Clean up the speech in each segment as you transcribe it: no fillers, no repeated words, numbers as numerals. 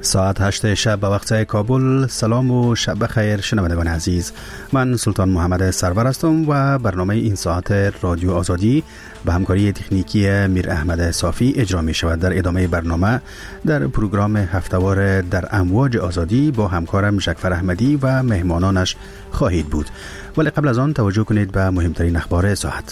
ساعت 8 شب به وقت کابل. سلام و شب بخیر شنوندگان عزیز، من سلطان محمد سرور هستم و برنامه این ساعت رادیو آزادی به همکاری تکنیکی میر احمد صافی اجرا می شود. در ادامه برنامه در پروگرام هفتهوار در امواج آزادی با همکارم جعفر احمدی و مهمانانش خواهید بود، ولی قبل از آن توجه کنید به مهمترین اخبار ساعت.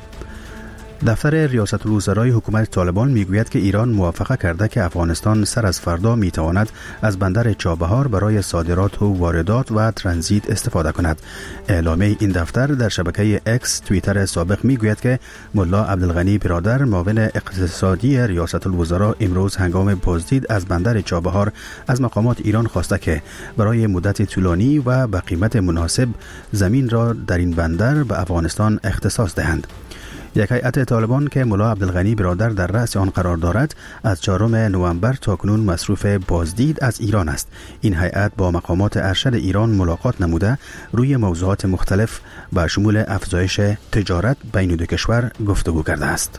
دفتر ریاست الوزرای حکومت طالبان میگوید که ایران موافقه کرده که افغانستان سر از فردا میتواند از بندر چابهار برای صادرات و واردات و ترانزیت استفاده کند. اعلامیه این دفتر در شبکه اکس توییتر سابق میگوید که ملا عبدالغنی برادر معاون اقتصادی ریاست الوزرا امروز هنگام بازدید از بندر چابهار از مقامات ایران خواسته که برای مدت طولانی و به قیمت مناسب زمین را در این بندر به افغانستان اختصاص دهند. یک هیئت طالبان که ملا عبدالغنی برادر در رأس آن قرار دارد از 4 نوامبر تاکنون مصروف بازدید از ایران است. این هیئت با مقامات ارشد ایران ملاقات نموده روی موضوعات مختلف با شمول افزایش تجارت بین دو کشور گفتگو کرده است.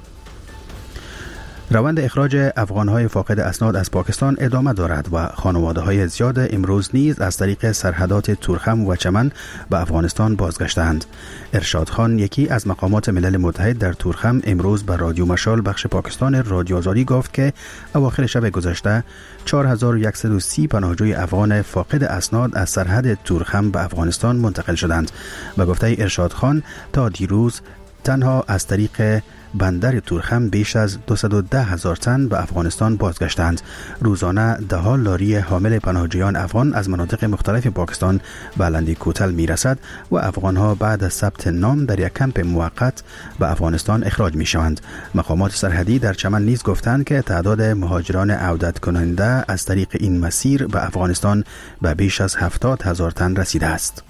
روند اخراج افغان‌های فاقد اسناد از پاکستان ادامه دارد و خانواده‌های زیاد امروز نیز از طریق سرحدات تورخم و چمن به افغانستان بازگشتند. ارشاد خان، یکی از مقامات ملل متحد در تورخم، امروز به رادیو مشال بخش پاکستان رادیو آزادی گفت که اواخر شب گذشته 4130 پناهجوی افغان فاقد اسناد از سرحد تورخم به افغانستان منتقل شدند. به گفته ارشاد خان، تا دیروز تنها از طریق بندر تورخم بیش از 210,000 تن به افغانستان بازگشتند. روزانه ده‌ها لاری حامل پناهجویان افغان از مناطق مختلف پاکستان به لندی کوتل میرسد و افغانها بعد از ثبت نام در یک کمپ موقت به افغانستان اخراج می شوند. مقامات سرحدی در چمن نیز گفتند که تعداد مهاجران عودت کننده از طریق این مسیر به افغانستان به بیش از 70,000 تن رسیده است.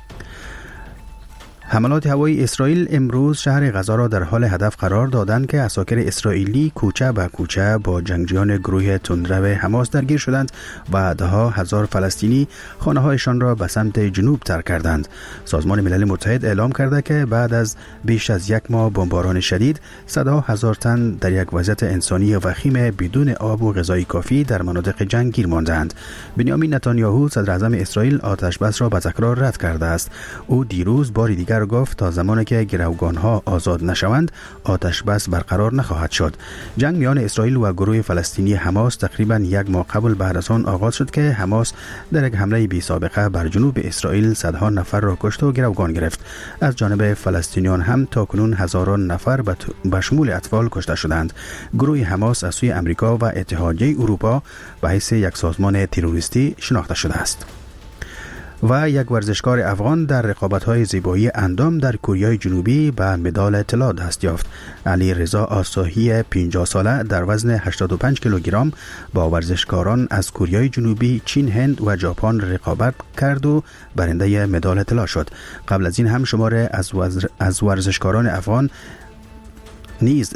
حملات هوایی اسرائیل امروز شهر غزه را در حال هدف قرار دادند که عساکر اسرائیلی کوچه به کوچه با جنگجویان گروه تندرو حماس درگیر شدند و ده‌ها هزار فلسطینی خانه‌هایشان را به سمت جنوب ترک کردند. سازمان ملل متحد اعلام کرده که بعد از بیش از یک ماه بمباران شدید، صدها هزار تن در یک وضعیت انسانی وخیم بدون آب و غذای کافی در مناطق جنگ گیر ماندند. بنیامین نتانیاهو صدر اعظم اسرائیل آتش بس را به تکرار رد کرده است. او دیروز بار دیگر گفت تا زمانی که گروگان‌ها آزاد نشوند آتش بس برقرار نخواهد شد. جنگ میان اسرائیل و گروه فلسطینی حماس تقریباً یک ماه قبل بعد از آن آغاز شد که حماس در یک حمله بی سابقه بر جنوب اسرائیل صدها نفر را کشت و گروگان گرفت. از جانب فلسطینیان هم تاکنون هزاران نفر به شمول اطفال کشته شدند. گروه حماس از سوی امریکا و اتحادیه اروپا به حیث یک سازمان تروریستی شناخته شده است. و یک ورزشکار افغان در رقابت‌های زیبایی اندام در کره جنوبی به مدال طلا دست یافت. علی رضا آساهی 50 ساله در وزن 85 کیلوگرم با ورزشکاران از کره جنوبی، چین، هند و ژاپن رقابت کرد و برنده مدال طلا شد. قبل از این هم شمار از ورزشکاران افغان نیز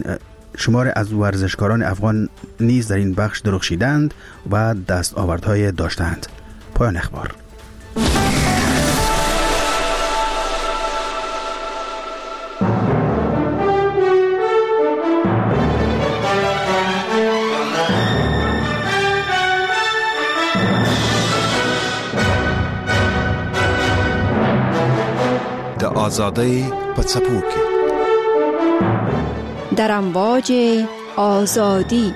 در این بخش درخشیدند و دستاوردهای داشتند. پایان اخبار. د آزادۍ په څپو کې در امواج آزادی.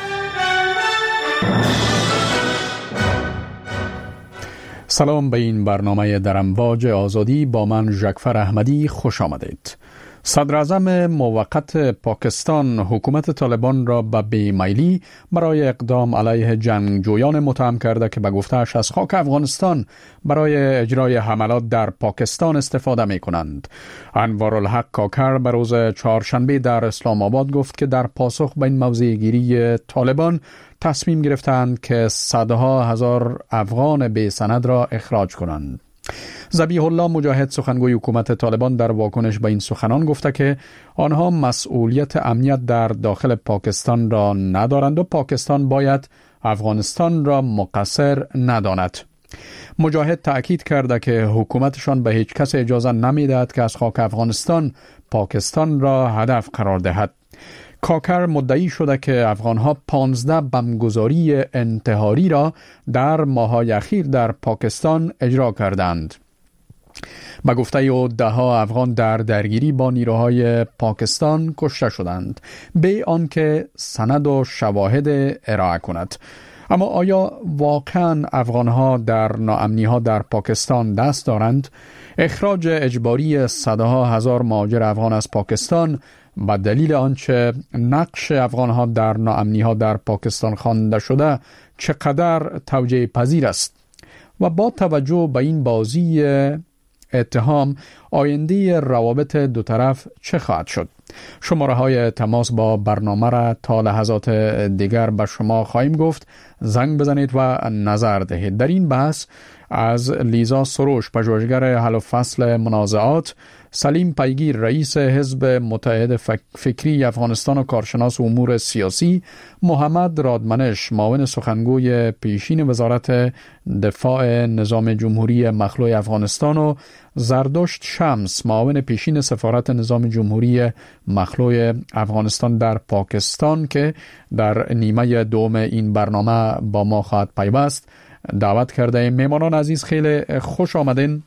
سلام به این برنامه در امواج آزادی با من جعفر احمدی، خوش آمدید. صدر اعظم موقت پاکستان حکومت طالبان را به بیمیلی برای اقدام علیه جنگجویان متهم کرده که به گفته‌اش از خاک افغانستان برای اجرای حملات در پاکستان استفاده می کنند. انوارالحق کاکر به روز چهارشنبه در اسلام آباد گفت که در پاسخ به این موضع گیری طالبان تصمیم گرفتند که صدها هزار افغان بی سند را اخراج کنند. ذبیح الله مجاهد سخنگوی حکومت طالبان در واکنش به این سخنان گفته که آنها مسئولیت امنیت در داخل پاکستان را ندارند و پاکستان باید افغانستان را مقصر نداند. مجاهد تأکید کرده که حکومتشان به هیچ کس اجازه نمی‌دهد که از خاک افغانستان پاکستان را هدف قرار دهد. کاکر مدعی شده که افغانها 15 بمبگذاری انتحاری را در ماه‌های اخیر در پاکستان اجرا کردند. به گفته او ده‌ها افغان در درگیری با نیروهای پاکستان کشته شدند به آنکه سند و شواهد ارائه کند. اما آیا واقعا افغانها در ناامنی‌ها در پاکستان دست دارند؟ اخراج اجباری صدها هزار مهاجر افغان از پاکستان به دلیل آنچه نقش افغانها در ناامنی‌ها در پاکستان خوانده شده چقدر توجیه پذیر است؟ و با توجه به این بازی اتهام آینده روابط دو طرف چه خواهد شد؟ شماره های تماس با برنامه را تا لحظات دیگر به شما خواهیم گفت. زنگ بزنید و نظر دهید. در این بحث از لیزا سروش، پژوهشگر حل و فصل منازعات، سلیم پیگیر، رئیس حزب متحد فکری افغانستان و کارشناس امور سیاسی، محمد رادمنش، معاون سخنگوی پیشین وزارت دفاع نظام جمهوری مخلوع افغانستان و زردشت شمس، معاون پیشین سفارت نظام جمهوری مخلوع افغانستان در پاکستان که در نیمه دوم این برنامه با ما خواهد پیوست، دعوت کرده. میمانان عزیز خیلی خوش آمدین.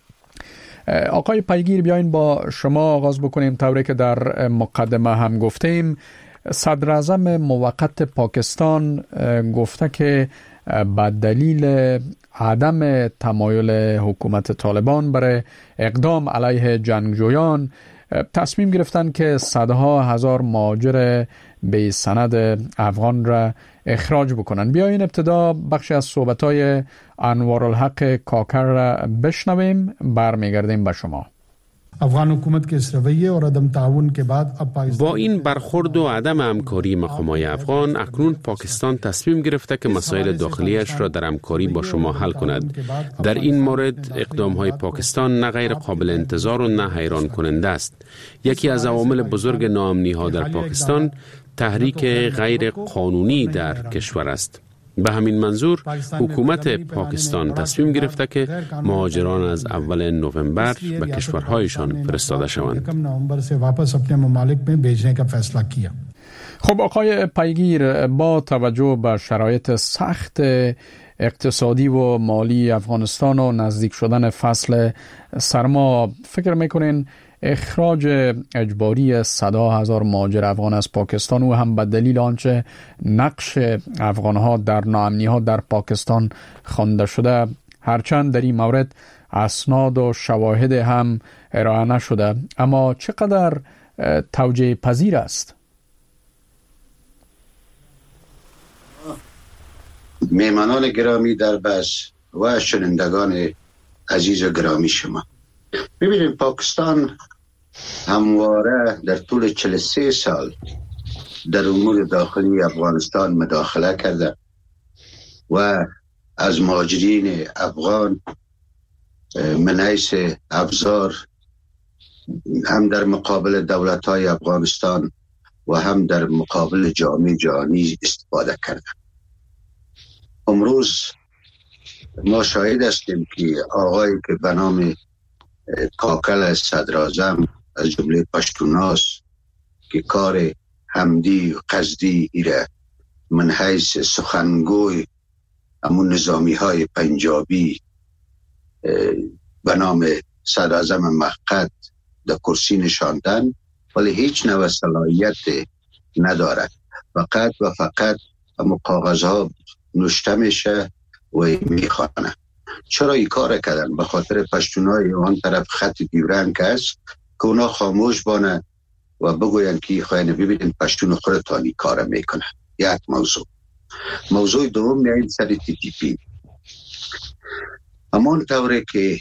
آقای پیگیر، بیاین با شما آغاز بکنیم. طوری که در مقدمه هم گفتیم، صدر اعظم موقت پاکستان گفته که به دلیل عدم تمایل حکومت طالبان برای اقدام علیه جنگجویان تصمیم گرفتن که صدها هزار مهاجر به سند افغان را اخراج بکنن. بیاین ابتدا بخشی از صحبت‌های انوارالحق کاکر را بشنویم، برمیگردیم به شما. افغان حکومت के इस रवैये और عدم تعاون के बाद با این برخورد و عدم همکاری مقامات افغان، اکنون پاکستان تصمیم گرفته که مسائل داخلیش را در همکاری با شما حل کند. در این مورد اقدام‌های پاکستان نه غیر قابل انتظار و نه حیران کننده است. یکی از عوامل بزرگ ناامنی‌ها در پاکستان تحریک غیر قانونی در کشور است. به همین منظور حکومت پاکستان تصمیم گرفته که مهاجران از اول نوامبر به کشورهایشان فرستاده شوند. خب آقای پیگیر، با توجه به شرایط سخت اقتصادی و مالی افغانستان و نزدیک شدن فصل سرما، فکر میکنین اخراج اجباری صدها هزار مهاجر افغان از پاکستان و هم به دلیل آنچه نقش افغانها در ناامنی‌ها در پاکستان خوانده شده، هرچند در این مورد اسناد و شواهد هم ارائه نشده، اما چقدر توجیه پذیر است؟ میهمانان گرامی در بس و شنوندگان عزیز و گرامی شما، ببینید پاکستان همواره در طول 43 سال در امور داخلی افغانستان مداخله کرده و از مهاجرین افغان من حیث ابزار هم در مقابل دولت‌های افغانستان و هم در مقابل جامعه جهانی استفاده کرده. امروز ما شاهد هستیم که آقایی که به نام کاکل صدراعظم از جمله پشتوناس که کار حمدی و قصدی ایره من حیث سخنگوی همون نظامی های پنجابی به نام صدراعظم موقت در کرسی نشاندن، ولی هیچ نوع صلاحیت ندارد. فقط و فقط همون کاغذها نوشته میشه و میخوانه. چرا این کار کردن؟ به خاطر پشتونای آن طرف خط دیورنگ است که اونا خاموش بانن و بگوین که خواهی ببینید پشتون خودتانی کار میکنه. یک موضوع دوم میایید سر تی تی پی. همان طوره که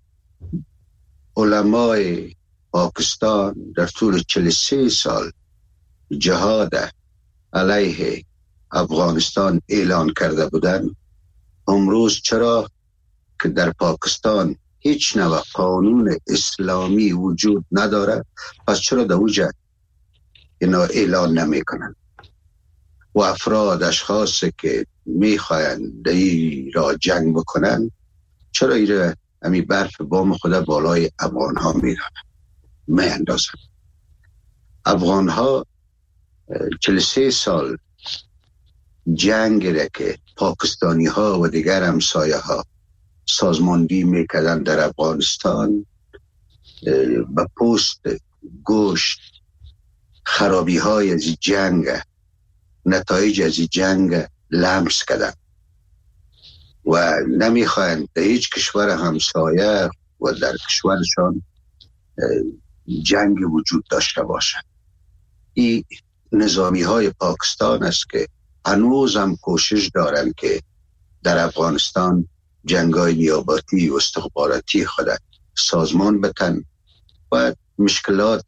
علمای پاکستان در طول 43 سال جهاد علیه افغانستان اعلان کرده بودن، امروز چرا که در پاکستان هیچ نوع قانون اسلامی وجود نداره، پس چرا در اوجه اینا اعلان نمی کنن و افراد اشخاص که می خواهند ای را جنگ بکنن چرا ایره همی برف بام خدا بالای افغان ها می دانن می اندازن. افغان ها 43 سال جنگ را که پاکستانی ها و دیگر همسایه ها سازماندهی میکردن در افغانستان، به پوست گوشت خرابی های از جنگ، نتایج از جنگ لمس کردن و نمیخواهند در هیچ کشور همسایه و در کشورشان جنگ وجود داشته باشد. این نظامی های پاکستان است که هنوز هم کوشش دارند که در افغانستان جنگای نیابتی و استخباراتی خود سازمان بتن و مشکلات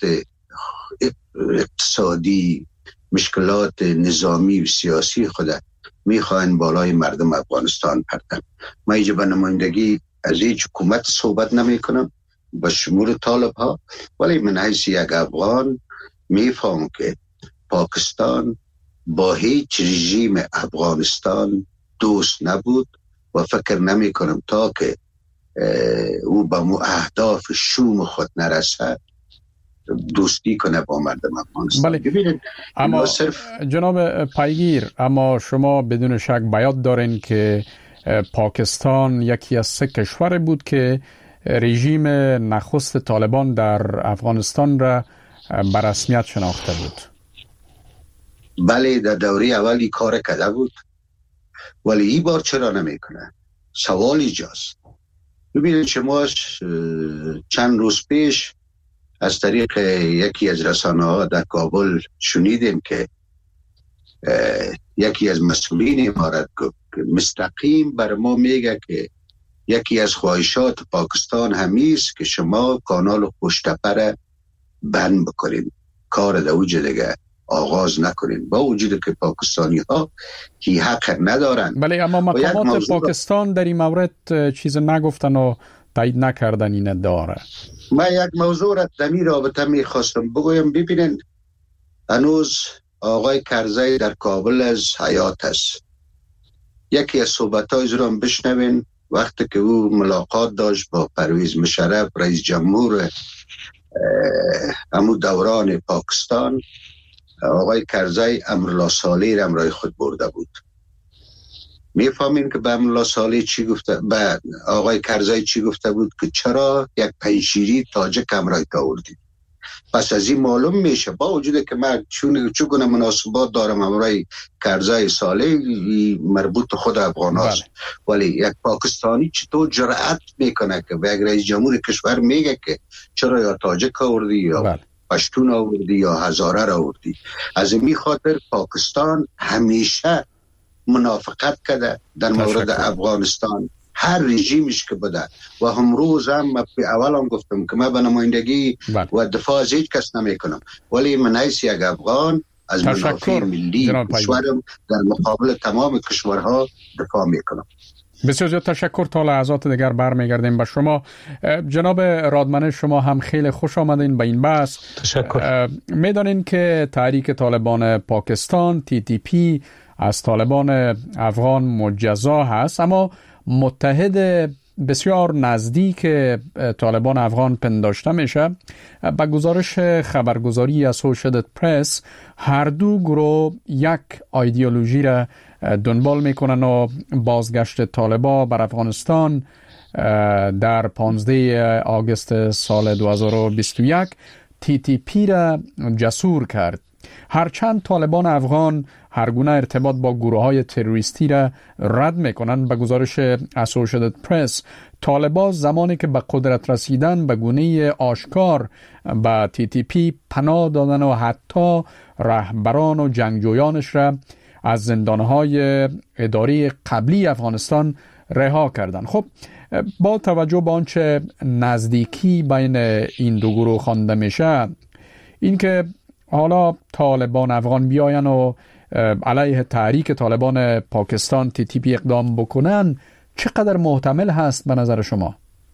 اقتصادی، مشکلات نظامی و سیاسی خود میخواین بالای مردم افغانستان پرتن. من اینجا به نمایندگی از هیچ حکومت صحبت نمی کنم به شمول طالب ها، ولی من حیث یک افغان میفهم که پاکستان با هیچ رژیم افغانستان دوست نبود و فکر نمی کنم تا که او به اهداف شوم خود نرسد دوستی کنه با مردم افغانستان. بله. اما جناب پیگیر، اما شما بدون شک بیاد دارین که پاکستان یکی از 3 کشور بود که رژیم نخست طالبان در افغانستان را به رسمیت شناخته بود. بله، در دوره اولی کار کرده بود، ولی این بار چرا نمیکنه؟ سوال ایجاست. ببینید شما چند روز پیش از طریق یکی از رسانه ها در کابل شنیدیم که یکی از مسئولین امارت مستقیم بر ما میگه که یکی از خواهشات پاکستان همیست که شما کانال خوشتپه را بند بکنید، کار در اوج دیگه آغاز نکنید، با وجود که پاکستانی ها هی حق ندارن. بله، اما مقامات پاکستان در این مورد چیز نگفتن و تایید نکردن این داره. من یک موضوع را در این رابطه میخواستم بگویم. ببینید هنوز آقای کرزی در کابل از حیات است. یکی از صحبت‌های رو بشنوین وقتی که او ملاقات داشت با پرویز مشرف رئیس جمهور امو دوران پاکستان. آقای کرزی امرالله صالح را همراه خود برده بود. میفهمین که به امرالله صالح چی گفته، به آقای کرزی چی گفته بود که چرا یک پنشیری تاجک همراه آوردید. پس از این معلوم میشه با وجود که من چون مناسبات دارم همراه کرزی صالح مربوط خود افغان هاست، ولی یک پاکستانی چطور جرأت میکنه که به یک رئیس جمهور کشور میگه که چرا یا تاجک آوردی یا پشتون آوردی یا هزاره را آوردی. از این خاطر پاکستان همیشه منافقت کرده در مورد افغانستان، هر رژیمش که بوده و امروز هم اول هم گفتم که من به نمایندگی و دفاع از هیچ کس نمی کنم، ولی من حیث یک افغان از منافع ملی کشورم در مقابل تمام کشورها دفاع می کنم. بسیار زیاد تشکر. تا لحظات دیگر برمیگردیم به شما. جناب رادمنه، شما هم خیلی خوش آمدین به این بحث. تشکر. میدانین که تحریک طالبان پاکستان TTP از طالبان افغان مجزا هست، اما متحد بسیار نزدیک طالبان افغان پنداشته میشه. با گزارش خبرگزاری اسوسییتد پرس هر دو گروه یک ایدئولوژی را دنبال میکنن و بازگشت طالبان بر افغانستان در 15 آگوست سال 2021 TTP را جسور کرد. هرچند طالبان افغان هر گونه ارتباط با گروه‌های تروریستی را رد می‌کنند، به گزارش اسوسییتد پرس طالبان زمانی که به قدرت رسیدن به گونه آشکار به TTP پناه دادن و حتی رهبران و جنگجویانش را از زندان‌های اداری قبلی افغانستان رها کردند. خب با توجه به آنچه نزدیکی بین این دو گروه خوانده میشه، اینکه حالا طالبان افغان بیاین و علیه تحریک طالبان پاکستان TTP اقدام بکنن چقدر محتمل هست به نظر شما؟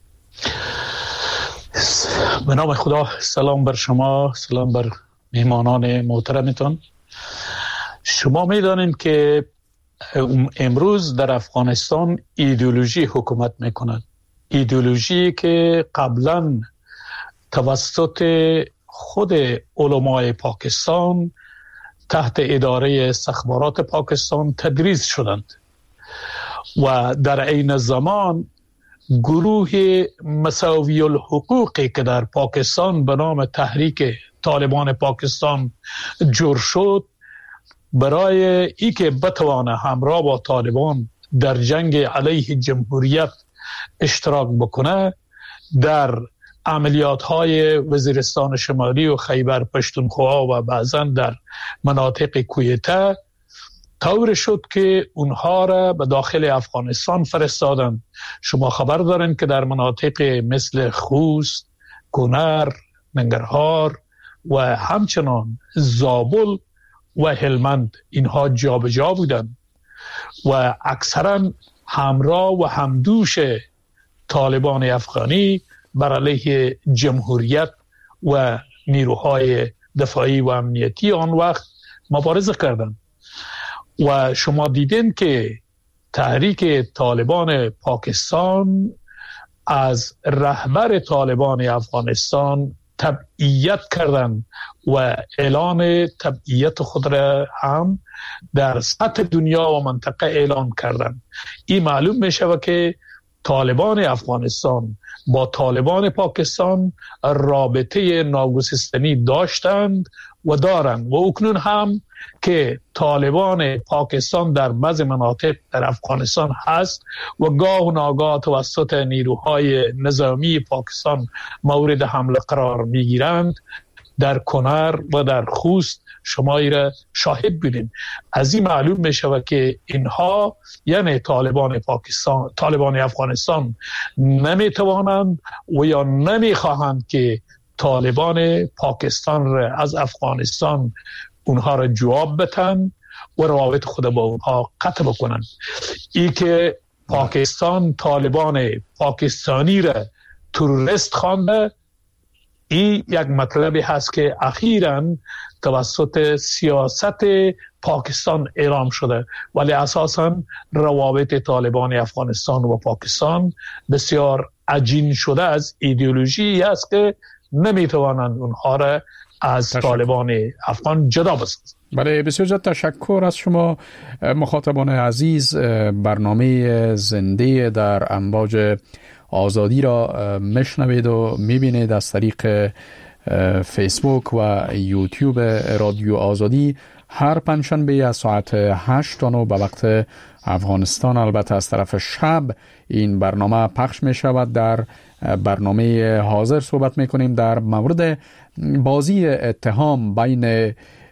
به نام خدا، سلام بر شما، سلام بر مهمانان محترمتون. شما میدانین که امروز در افغانستان ایدئولوژی حکومت میکند، ایدئولوژی که قبلا توسط خود علمای پاکستان تحت اداره استخبارات پاکستان تدریس شدند و در عین زمان گروه مساوی الحقوقی که در پاکستان به نام تحریک طالبان پاکستان جور شد برای ای که بتوانه همراه با طالبان در جنگ علیه جمهوریت اشتراک بکنه در عملیات های وزیرستان شمالی و خیبر پشتونخوا و بعضا در مناطق کویته طور شد که اونها را به داخل افغانستان فرستادند. شما خبر دارین که در مناطق مثل خوست، کنر، ننگرهار و همچنان زابل و هلمند اینها جابجا بودند و اکثرا همراه و همدوش طالبان افغانی بر علیه جمهوریت و نیروهای دفاعی و امنیتی آن وقت مبارزه کردند. و شما دیدین که تحریک طالبان پاکستان از رهبر طالبان افغانستان تبعیت کردند و اعلان تبعیت خود را هم در سطح دنیا و منطقه اعلان کردند. این معلوم می شود که طالبان افغانستان با طالبان پاکستان رابطه ناگسستنی داشتند و دارند و اکنون هم که طالبان پاکستان در بعض مناطق در افغانستان هست و گاه و ناگاه توسط نیروهای نظامی پاکستان مورد حمله قرار میگیرند. در کنر و در خوست شما را شاهد بودین. از این معلوم می شود که اینها یعنی طالبان پاکستان، طالبان افغانستان نمی توانند و یا نمی خواهند که طالبان پاکستان را از افغانستان اونها را جواب بدن و روابط خود با اونها قطع بکنند. ای که پاکستان طالبان پاکستانی را تروریست خوانده، این یک مطلبی هست که اخیراً توسط سیاست پاکستان اعلام شده، ولی اساساً روابط طالبان افغانستان و پاکستان بسیار عجین شده از ایدئولوژی است که نمیتوانند اونها را از طالبان افغان جدا بسازند. بله، بسیار زیاد تشکر از شما مخاطبان عزیز. برنامه زنده در امواج آزادی را میشنوید و میبینید از طریق فیسبوک و یوتیوب رادیو آزادی هر پنجشنبه از ساعت 8 تا 9 به وقت افغانستان. البته از طرف شب این برنامه پخش می شود. در برنامه حاضر صحبت می کنیم در مورد بازی اتهام بین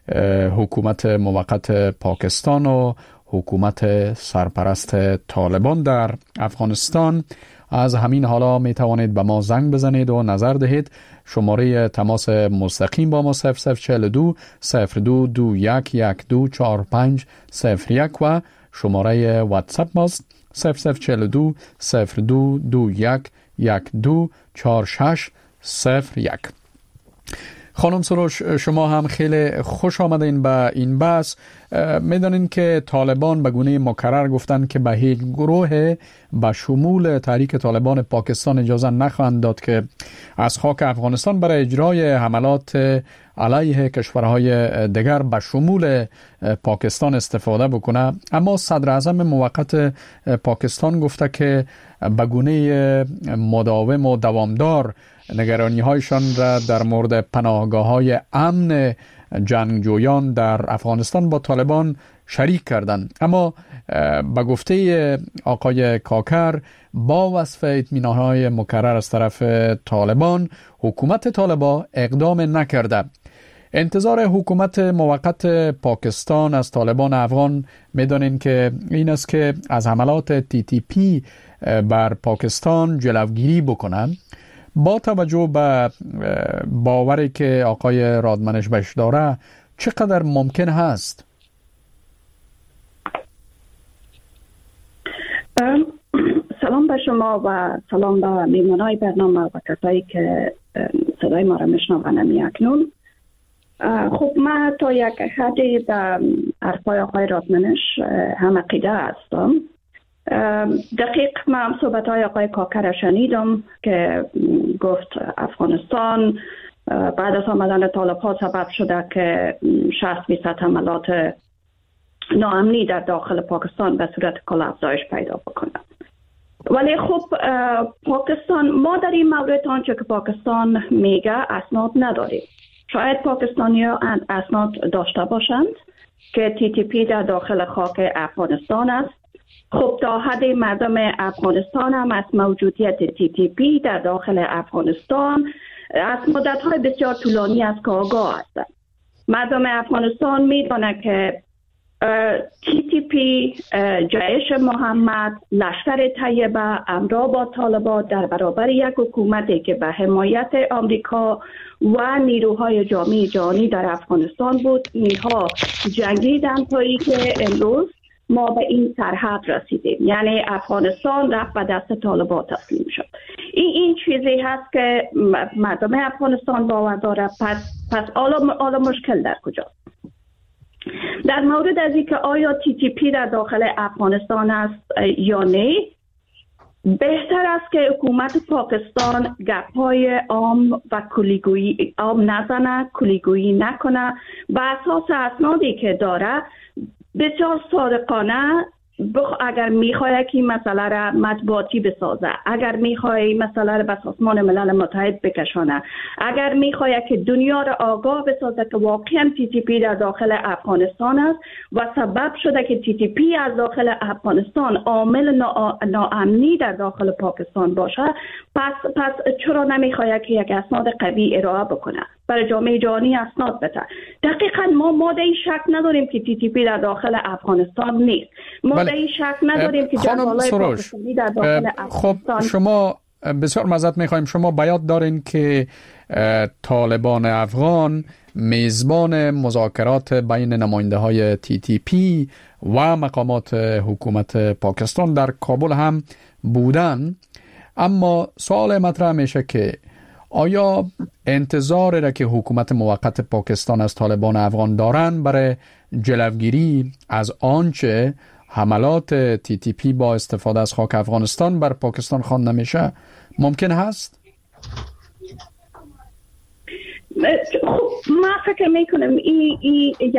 حکومت موقت پاکستان و حکومت سرپرست طالبان در افغانستان. از همین حالا می توانید به ما زنگ بزنید و نظر دهید. شماره تماس مستقیم با ما 0042 02 21 1245 01 و شماره واتساپ ماست 0042 02 21 1246 01. خانم سروش، شما هم خیلی خوش آمدین به این بحث. میدانین که طالبان به گونه مکرر گفتن که به هیچ گروه به شمول تحریک طالبان پاکستان اجازه نخواهند داد که از خاک افغانستان برای اجرای حملات علیه کشورهای دیگر به شمول پاکستان استفاده بکنه. اما صدر اعظم موقت پاکستان گفته که به گونه مداوم و دوامدار نگرانی هایشان را در مورد پناهگاه های امن جنگجویان در افغانستان با طالبان شریک کردند. اما به گفته آقای کاکر با وصف اطمینان های مکرر از طرف طالبان، حکومت طالبان اقدام نکرده. انتظار حکومت موقت پاکستان از طالبان افغان میدانین که این است که از حملات TTP بر پاکستان جلوگیری بکنند. با توجه به باوری که آقای رادمنش بهش داره چقدر ممکن هست؟ سلام به شما و سلام به میمانای برنامه و کسایی که صدای ما را میشنوند اکنون. خب من تا یک حدی به حرفای آقای رادمنش هم عقیده هستم. دقیق من صحبت های آقای کاکر شنیدم که گفت افغانستان بعد از آمدن طالب‌ها سبب شده که 60% حملات ناامنی در داخل پاکستان به صورت کل افزایش پیدا بکنه. ولی خب پاکستان، ما در این مورد آنچه که پاکستان میگه اسناد نداریم. شاید پاکستانی‌ها اسناد داشته باشند که TTP در داخل خاک افغانستان است. خب تا حد مردم افغانستان هم از موجودیت TTP در داخل افغانستان از مدت‌های بسیار طولانی از که آگاه هستند. مردم افغانستان می‌دانند که TTP، جیش محمد، لشکر طیبه، همراه با طالبان در برابر یک حکومتی که به حمایت آمریکا و نیروهای جامعه جهانی در افغانستان بود، اینها جنگیدند تا اینکه امروز ما به این سرحد رسیدیم، یعنی افغانستان رفت به دست طالبان تسلیم شد. این چیزی هست که مردم افغانستان باور داره. پس حالا مشکل در کجاست؟ در مورد از اینکه آیا TTP در داخل افغانستان است یا نه، بهتر است که حکومت پاکستان گپ‌های عام و کلیگویی عام نزنه، کلیگویی نکنه، به اساس اسنادی که داره بسیار صادقانه. اگر میخواد که این مسئله را مطبوعاتی بسازه، اگر میخواد این مسئله را به سازمان ملل متحد بکشانه، اگر میخواد که دنیا را آگاه بسازه که واقعا TTP در داخل افغانستان است و سبب شده که TTP از داخل افغانستان عامل ناامنی در داخل پاکستان باشه، پس چرا نمیخواد که یک اسناد قوی ارائه بکنه، برای جامعه جهانی اسناد بده؟ دقیقاً ما در این شک نداریم که TTP در داخل افغانستان نیست. ما در این شک نداریم که جنگ‌های پاکستانی در داخل افغانستان. خب شما بسیار معذرت می‌خوایم، شما بیان دارین که طالبان افغان میزبان مذاکرات بین نماینده‌های TTP و مقامات حکومت پاکستان در کابل هم بودن، اما سوال مطرح میشه که آیا انتظاری را که حکومت موقت پاکستان از طالبان افغان دارن برای جلوگیری از آنچه حملات TTP با استفاده از خاک افغانستان بر پاکستان خوانده میشه ممکن هست؟ خب من فکر میکنم این یک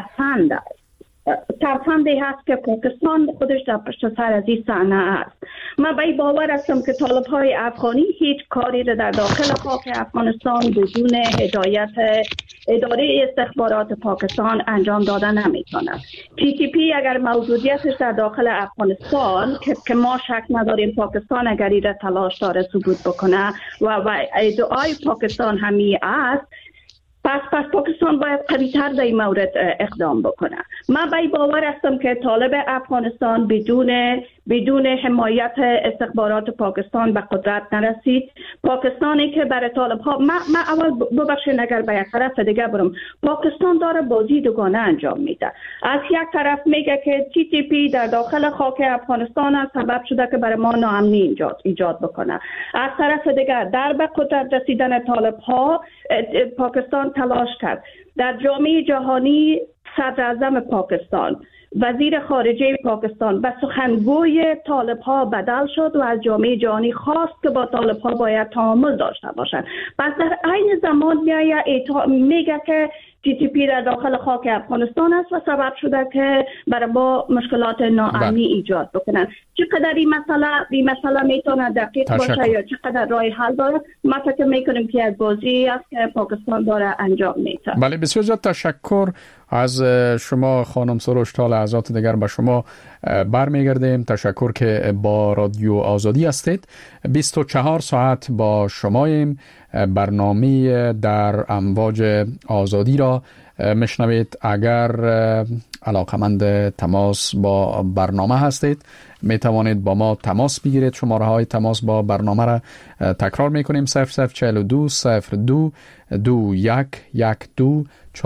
ترفندی هست که پاکستان خودش در پشت سر از این صحنه است. من به این باور هستم که طالب‌های افغانی هیچ کاری را در داخل خاک افغانستان بدون هدایت اداره استخبارات پاکستان انجام دادن نمیتواند. TTP اگر موجودیتش در داخل افغانستان که ما شک نداریم پاکستان اگر این را تلاش داره ثبوت بکنه و ادعای پاکستان همی است، پس پاکستان باید قوی‌تر در این مورد اقدام بکنه. من به باور هستم که طالب افغانستان بدون حمایت استخبارات پاکستان به قدرت نرسید. پاکستانی که برای طالب‌ها من اول ببخشید اگر به یک طرف دیگه برم، پاکستان داره بازی دوگانه انجام میده. از یک طرف میگه که TTP در داخل خاک افغانستان سبب شده که برای ما ناامنی ایجاد بکنه. از طرف دیگه در به قدرت رسیدن طالب‌ها پاکستان تلاش کرد. در جامعه جهانی صدراعظم پاکستان، وزیر خارجه پاکستان به سخنگوی طالب‌ها بدل شد و از جامعه جهانی خواست که با طالب‌ها باید تعامل داشته باشند. پس در عین زمان میگه که TTP در داخل خاک افغانستان است و سبب شده که برای ما مشکلات ناامنی ایجاد بکنن. چقدر این مسئله میتونه دقیق باشه یا چقدر راه حل داره، ما فکر میکنیم که یک بازی است که پاکستان داره انجام میده. بله، بسیار زیاد تشکر از شما خانم سروش. تا لحظات دیگر به شما برمیگردیم. تشکر که با رادیو آزادی هستید. 24 ساعت با شماییم. برنامه در امواج آزادی را مشنوید. اگر علاقمند تماس با برنامه هستید می توانید با ما تماس بگیرید. شماره های تماس با برنامه را تکرار می کنیم: 0042 02 21 12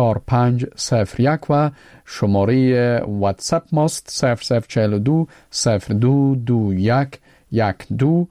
4501 و شماره واتساپ ماست 0042 02 21 12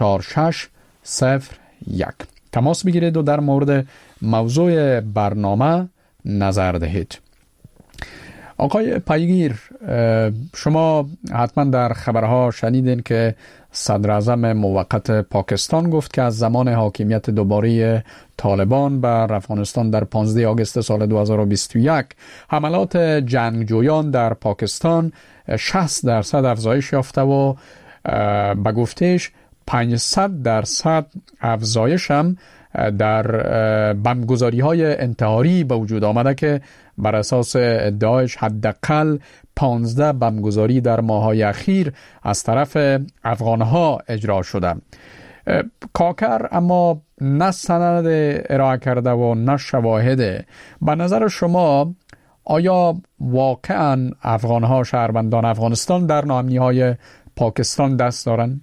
4601. تماس بگیرید و در مورد موضوع برنامه نظر دهید. آقای پیگیر، شما حتما در خبرها شنیدین که صدر اعظم موقت پاکستان گفت که از زمان حاکمیت دوباره طالبان بر افغانستان در 15 آگوست سال 2021 حملات جنگجویان در پاکستان 60% افزایش یافته و به گفتش 500% افزایش هم در بمبگذاری‌های انتحاری به وجود آمده که بر اساس ادعایش حداقل 15 بمبگذاری در ماه‌های اخیر از طرف افغان‌ها اجرا شده. کاکر اما نه سند ارائه کرده و نه شواهد. به نظر شما آیا واقعاً افغان‌ها، شهروندان افغانستان در ناامنی‌های پاکستان دست دارند؟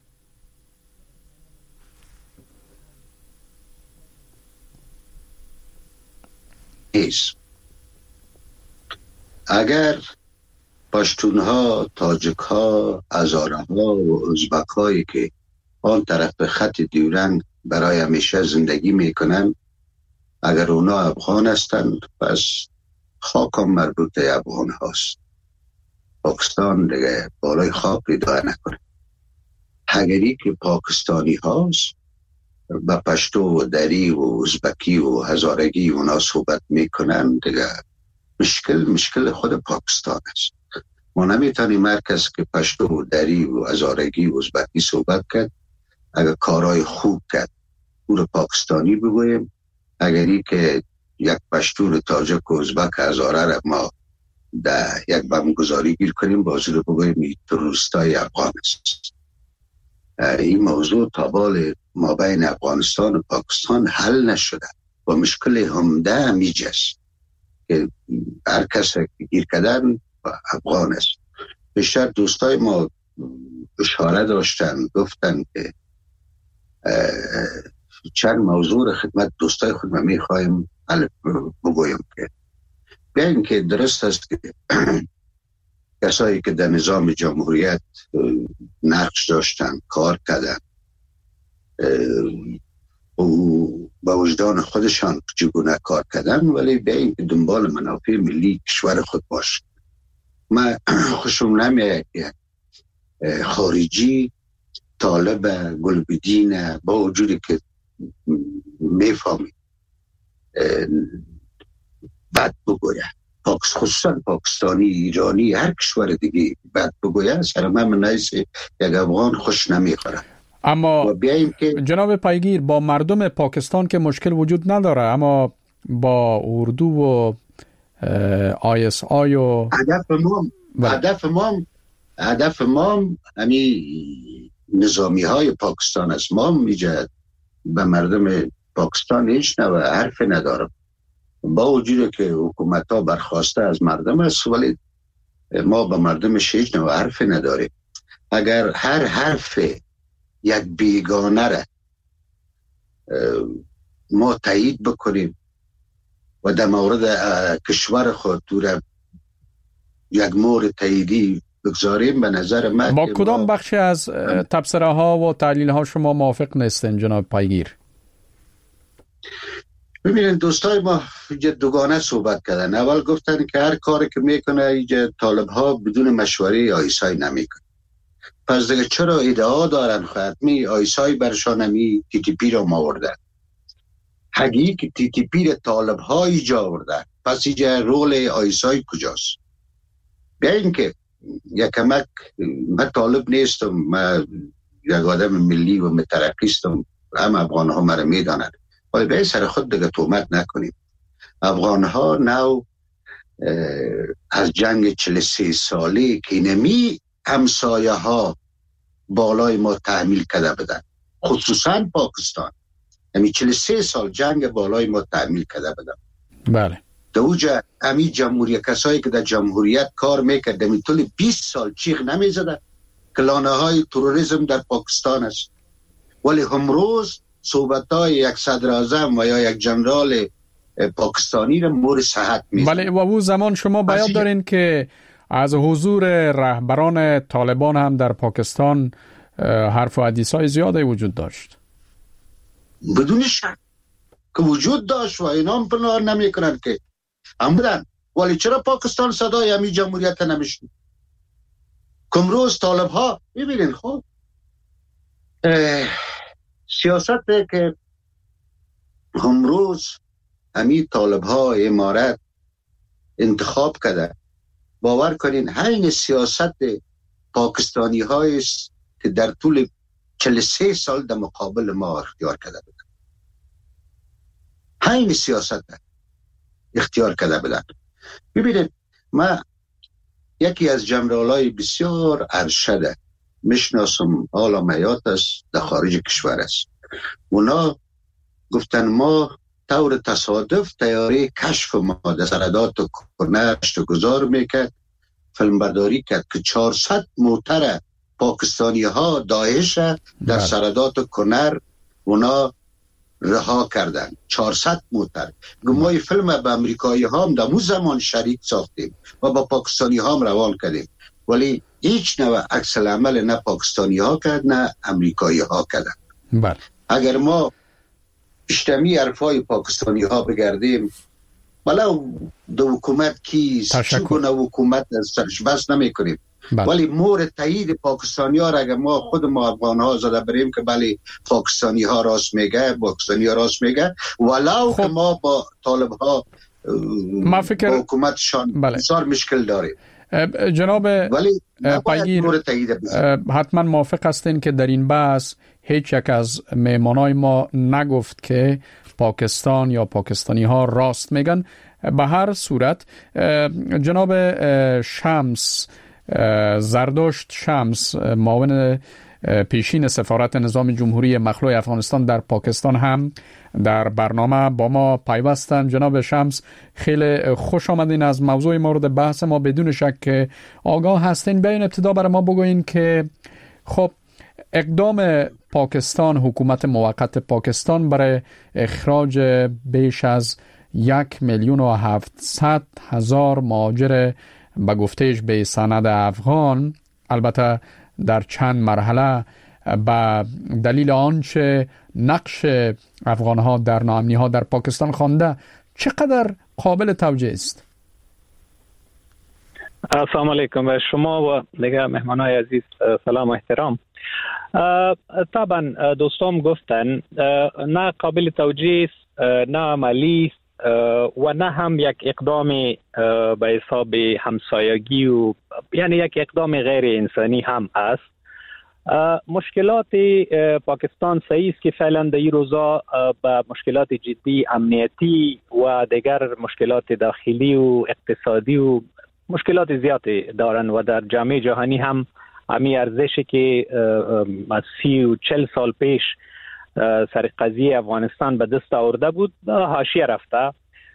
اگر پشتونها، تاجکها، هزاره‌ها و ازبک‌هایی که آن طرف خط دیورنگ برای همیشه زندگی میکنن، اگر اونا افغان هستند، پس خاکم مربوط به افغان هاست. پاکستان دیگه بالای خاک ریدا نکنه. اگری که پاکستانی هاست با پشتو و دری و ازبکی و هزارگی اونا صحبت میکنن، دیگه مشکل خود پاکستان است. ما نمیتونیم مرکز که پشتو و دری و هزارگی و ازبکی صحبت کرد، اگر کارهای خوب کرد او رو پاکستانی بگویم، اگری که یک پشتو تاجک و ازبک هزاره را ما در یک بمبگذاری گیر کنیم، بازی رو بگویم این تروریستای افغان است. این موضوع تا بال ما بین افغانستان و پاکستان حل نشده و مشکل همده همیجاست که هر کس که گیر کردن افغان است. بیشتر دوستای ما اشاره داشتن، گفتن که چند موضوع خدمت دوستای خود ما میخوایم بگویم که بیاین که درست است که کسایی که در نظام جمهوریت نقش داشتن، کار کردن، با وجدان خودشان چگونه کار کردن، ولی بیاین که دنبال منافع ملی کشور خود باشه. من خوشم نمیاد که خارجی طالب گلبدین با وجودی که میفهمی بد بگوید، خصوصا پاکستانی، ایرانی، هر کشور دیگه بد بگوید، سر من نیست یک افغان خوش نمیخوره. اما جناب پیگیر، با مردم پاکستان که مشکل وجود نداره، اما با اردو و ISI و هدف ما همین نظامی های پاکستان است. ما میجد به مردم پاکستان هیچ نوع حرف ندارم، با وجود که حکومت ها برخواسته از مردم است، ولی ما به مردمش هیچ نوع حرف نداریم. اگر هر حرف یک بیگانه را ما تایید بکنیم و در مورد کشور خود را یک مورد تاییدی بگذاریم، به نظر من با کدام بخشی از تبصره ها و تحلیل ها شما موافق نیستین جناب پیگیر؟ ببینید دوستای ما دوگانه صحبت کردن. اول گفتن که هر کاری که میکنه اینجا طالب ها بدون مشوره آیسای نمیکنه. پس دیگه چرا ادعا دارن خاتمی آیسای برشان همی TTP را آوردن؟ حقیقی که TTP را طالب ها ایجا آوردن، پس اینجا رول آیسای کجاست؟ بیاین که یک کمک، من طالب نیستم، من یک آدم ملی و مترقیستم، هم افغان ها مرا میدانند، ولی به سر خود دیگه تهمت نکنیم. افغان ها نو از جنگ 43 سالی که نمی همسایه ها بالای ما تحمیل کرده بدن، خصوصا پاکستان، همی 43 سال جنگ بالای ما تحمیل کرده بدن. بله. دوجه همی جمهوری کسایی که در جمهوریت کار میکرد همی طول 20 سال چیخ نمیزده که لانه های تروریسم در پاکستان است، ولی همروز صحبت های یک صدر اعظم و یا یک جنرال پاکستانی را مورد صحت میزنه. بله، و او زمان شما بیان دارین که از حضور رهبران طالبان هم در پاکستان حرف و حدیث‌های زیادی وجود داشت. بدون شک که وجود داشت و اینا هم پنهان نمی کنند که هم بودن. ولی چرا پاکستان صدای همی جمهوریت نمیشنه؟ کمروز طالب ها ببینین خب سیاست که امروز همی طالب ها امارت انتخاب کرده، باور کنین این سیاست پاکستانی هایست که در طول 43 سال در مقابل ما اختیار کرده بودن. این سیاست اختیار کرده بودن. ببینید ما یکی از جنرالای بسیار ارشد میشناسم، حالا حیات است، در خارج کشور است. اونا گفتن ما طور تصادف تیاره کشف ما در سردات کنر گذار میکرد، فیلمبرداری کرد که 400 موتر پاکستانی ها داعش در سردات کنر اونا رها کردن. 400 موتر. ما این فیلم به امریکایی ها هم در اون زمان شریک ساختیم و با پاکستانی ها هم روان کردیم، ولی هیچ نوع عکس العمل نه پاکستانی ها کرد نه امریکایی ها کردن. بله. اگر ما اشتمی حرفای پاکستانی ها بگردیم، بلا دو حکومت کیست، چگونه حکومت سرش بس نمی کنیم، ولی مورد تایید پاکستانی ها را اگر ما خود ما افغان ها زده بریم که بله پاکستانی ها راست میگه، پاکستانی ها راست میگه، ولو که ما با طالب ها ما فکر با حکومتشان بسیار مشکل داریم. جناب پیگیر حتما موافق هستین که در این بحث هیچ یک از مهمانای ما نگفت که پاکستان یا پاکستانی ها راست میگن. به هر صورت جناب شمس زردشت شمس، معاون پیشین سفارت نظام جمهوری مخلوع افغانستان در پاکستان، هم در برنامه با ما پیوستن. جناب شمس خیلی خوش آمدین از موضوع مورد بحث ما. بدون شک آگاه هستین. بیاین ابتدا برای ما بگوین که خب اقدام پاکستان، حکومت موقت پاکستان برای اخراج بیش از 1,700,000 مهاجر به گفتهش به سند افغان، البته در چند مرحله، به دلیل آنچه نقش افغانها در ناامنی‌ها در پاکستان خوانده، چقدر قابل توجیه است؟ السلام علیکم و شما و دیگر مهمانای عزیز سلام و احترام. طبعا دوستان گفتن نه قابل توجیه است، نه عملی است و نه هم یک اقدام به حساب همسایگی و یعنی یک اقدام غیر انسانی هم است. مشکلات پاکستان صحیح است که فعلا در این روزا با مشکلات جدی امنیتی و دیگر مشکلات داخلی و اقتصادی و مشکلات زیادی دارن و در جامعه جهانی هم همی ارزشی که از 30 و 40 سال پیش سر قضیه افغانستان به دست آورده بود حاشیه رفته.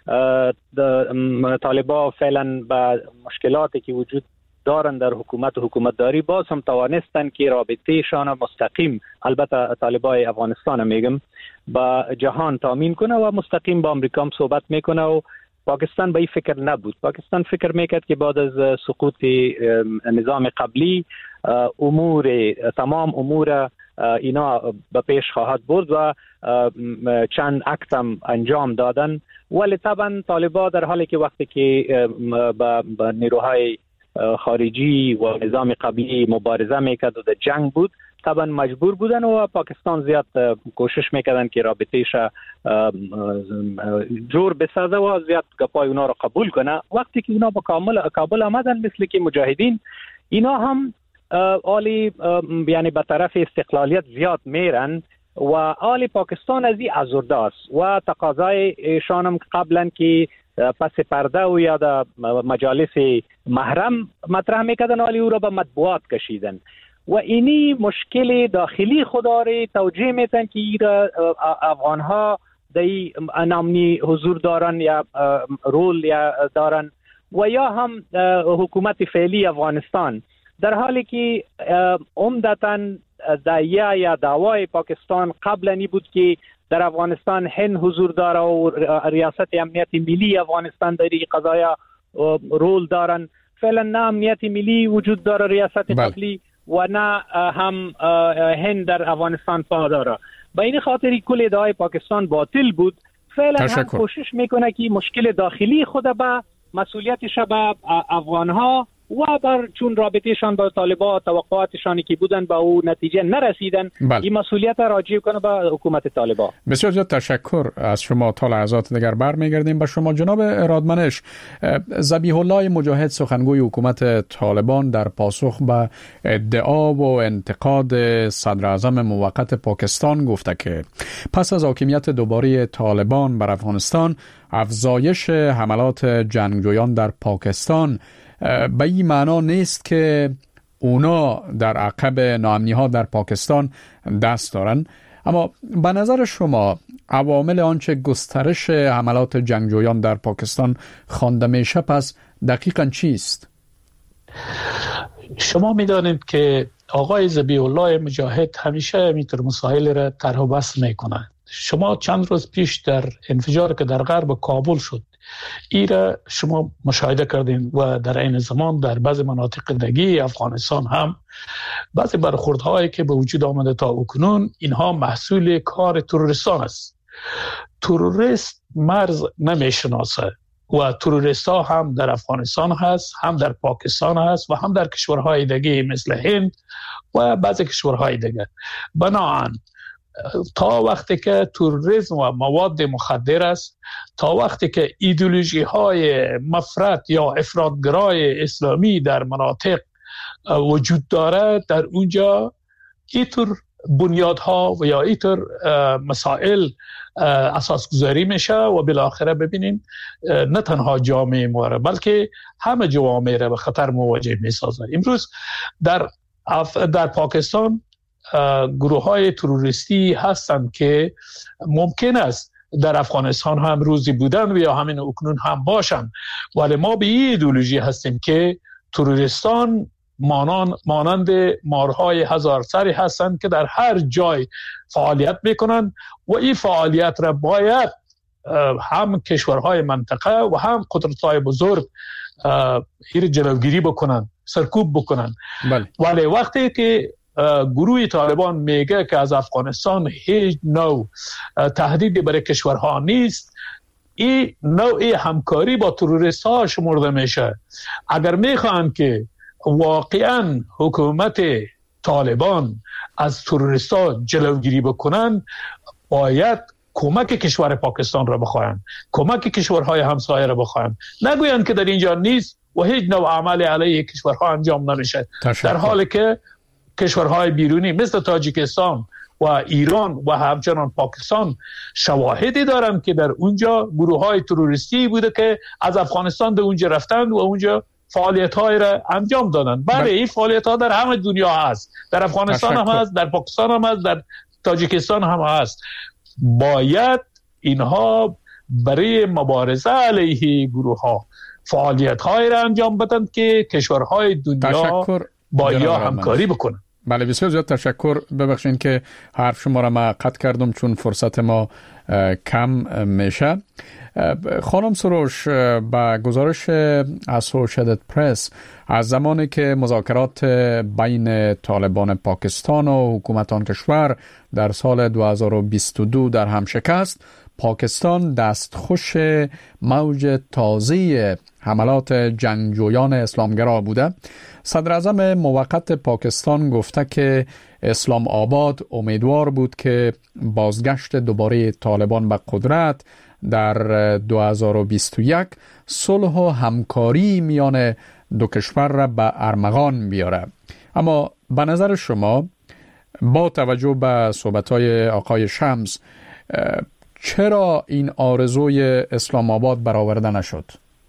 طالبان فعلا با مشکلاتی که وجود دارن در حکومت و حکومتداری باز هم توانستن که رابطه شان مستقیم، البته طالبان افغانستان میگم، با جهان تامین کنه و مستقیم با امریکا هم صحبت میکنه و پاکستان به این فکر نبود. پاکستان فکر میکرد که بعد از سقوط نظام قبلی تمام امور اینا به پیش خواهد برد و چند عکس هم انجام دادن، ولی طبعا طالبان در حالی که وقتی که با نیروهای خارجی و نظام قبلی مبارزه میکرد و در جنگ بود، طبعا مجبور بودن و پاکستان زیاد کوشش میکردن که رابطهش جور بسازه و زیاد گپای اونا رو قبول کنه. وقتی که اونا با کابل آمدن مثل که مجاهدین، اینا هم آلی یعنی به طرف استقلالیت زیاد میرن و آلی پاکستان از این ازرده است و تقاضای شانم قبلا که پس پرده و یا در مجالس محرم مطرح میکردن، آلی او را به مطبوعات کشیدن و اینی مشکل داخلی خوداری توجیه میتن که افغان ها در نامنی حضور دارن یا رول یا دارن و یا هم حکومت فعلی افغانستان، در حالی که عمدتاً دعیه یا دعوای پاکستان قبلنی بود که در افغانستان هند حضور داره و ریاست امنیت ملی افغانستان در این قضایا رول دارن. فعلا نه امنیت ملی وجود داره ریاست قبلی و نه هم هند در افغانستان پا داره. به این خاطر کل ادعای پاکستان باطل بود. فعلا هم کوشش میکنه که مشکل داخلی خود به مسئولیتش به افغانها و بر چون رابطهشان با طالبان توقعاتشانی که بودن به او نتیجه نرسیدن، این مسئولیت راجع کنه به حکومت طالبان. بسیار زیاد تشکر از شما. تا لحظات دیگر برمیگردیم به شما. جناب ارادمنش، ذبیح الله مجاهد سخنگوی حکومت طالبان در پاسخ به ادعا و انتقاد صدر اعظم موقت پاکستان گفته که پس از حاکمیت دوباره طالبان بر افغانستان، افزایش حملات جنگجویان در پاکستان به این معنا نیست که اونا در عقب ناامنی ها در پاکستان دست دارن. اما به نظر شما عوامل آنچه گسترش حملات جنگجویان در پاکستان خوانده میشه پس دقیقاً چیست؟ شما میدانید که آقای ذبیح الله مجاهد همیشه میتر مسائل را طرح و بحث میکنه. شما چند روز پیش در انفجار که در غرب کابل شد، این را شما مشاهده کردین و در این زمان در بعضی مناطق دیگه افغانستان هم بعضی برخوردهایی که به وجود آمده تا اکنون، اینها محصول کار تروریستان است. تروریست مرز نمیشناسه و تروریست ها هم در افغانستان هست، هم در پاکستان هست و هم در کشورهای دیگه مثل هند و بعضی کشورهای دیگه. بنابراین تا وقتی که تروریسم و مواد مخدر است، تا وقتی که ایدئولوژی های مفرط یا افراطگرای اسلامی در مناطق وجود داره، در اونجا اینطور بنیادها و یا اینطور مسائل اساس گذاری میشه و بالاخره ببینیم نه تنها جامعه ما را بلکه همه جوامع را به خطر مواجه میسازه. امروز در پاکستان گروه های تروریستی هستند که ممکن است در افغانستان هم روزی بودن و یا همین اکنون هم باشند، ولی ما به این ایدئولوژی هستیم که تروریستان مانند مارهای هزار سری هستند که در هر جای فعالیت میکنند و این فعالیت را باید هم کشورهای منطقه و هم قدرت‌های بزرگ این جلوگیری بکنند، سرکوب بکنند. ولی وقتی که گروه طالبان میگه که از افغانستان هیچ نوع تهدیدی برای کشورها نیست، این نوع همکاری با تروریست ها شمرده میشه. اگر میخوان که واقعا حکومت طالبان از تروریست ها جلوگیری بکنن، باید کمک کشور پاکستان را بخواهند، کمک کشورهای همسایه را بخواهند، نگویند که در اینجا نیست و هیچ نوع عمل علیه کشورها انجام نمیشه. در حالی که کشورهای بیرونی مثل تاجیکستان و ایران و همچنان پاکستان شواهدی دارن که در اونجا گروه‌های تروریستی بوده که از افغانستان به اونجا رفتند و اونجا فعالیت‌های را انجام دادن. بله، این فعالیت‌ها در همه دنیا هست، در افغانستان هم هست، در پاکستان هم هست، در تاجیکستان هم هست. باید اینها برای مبارزه علیه گروه‌ها فعالیت‌های را انجام بدن که کشورهای دنیا با یا همکاری بکنن. بله، بسیار زیاد تشکر. ببخشید که حرف شما را من قطع کردم چون فرصت ما کم میشه. خانم سروش، با گزارش اسوسییتد پرس از زمانی که مذاکرات بین طالبان پاکستان و حکومت آن کشور در سال 2022 در هم شکست، پاکستان دستخوش موج تازه حملات جنگجویان اسلامگرا بوده. صدر اعظم موقت پاکستان گفته که اسلام آباد امیدوار بود که بازگشت دوباره طالبان به قدرت در 2021 صلح و همکاری میان دو کشور را به ارمغان بیاره. اما به نظر شما با توجه به صحبت‌های آقای شمس چرا این آرزوی اسلام آباد برآورده نشد؟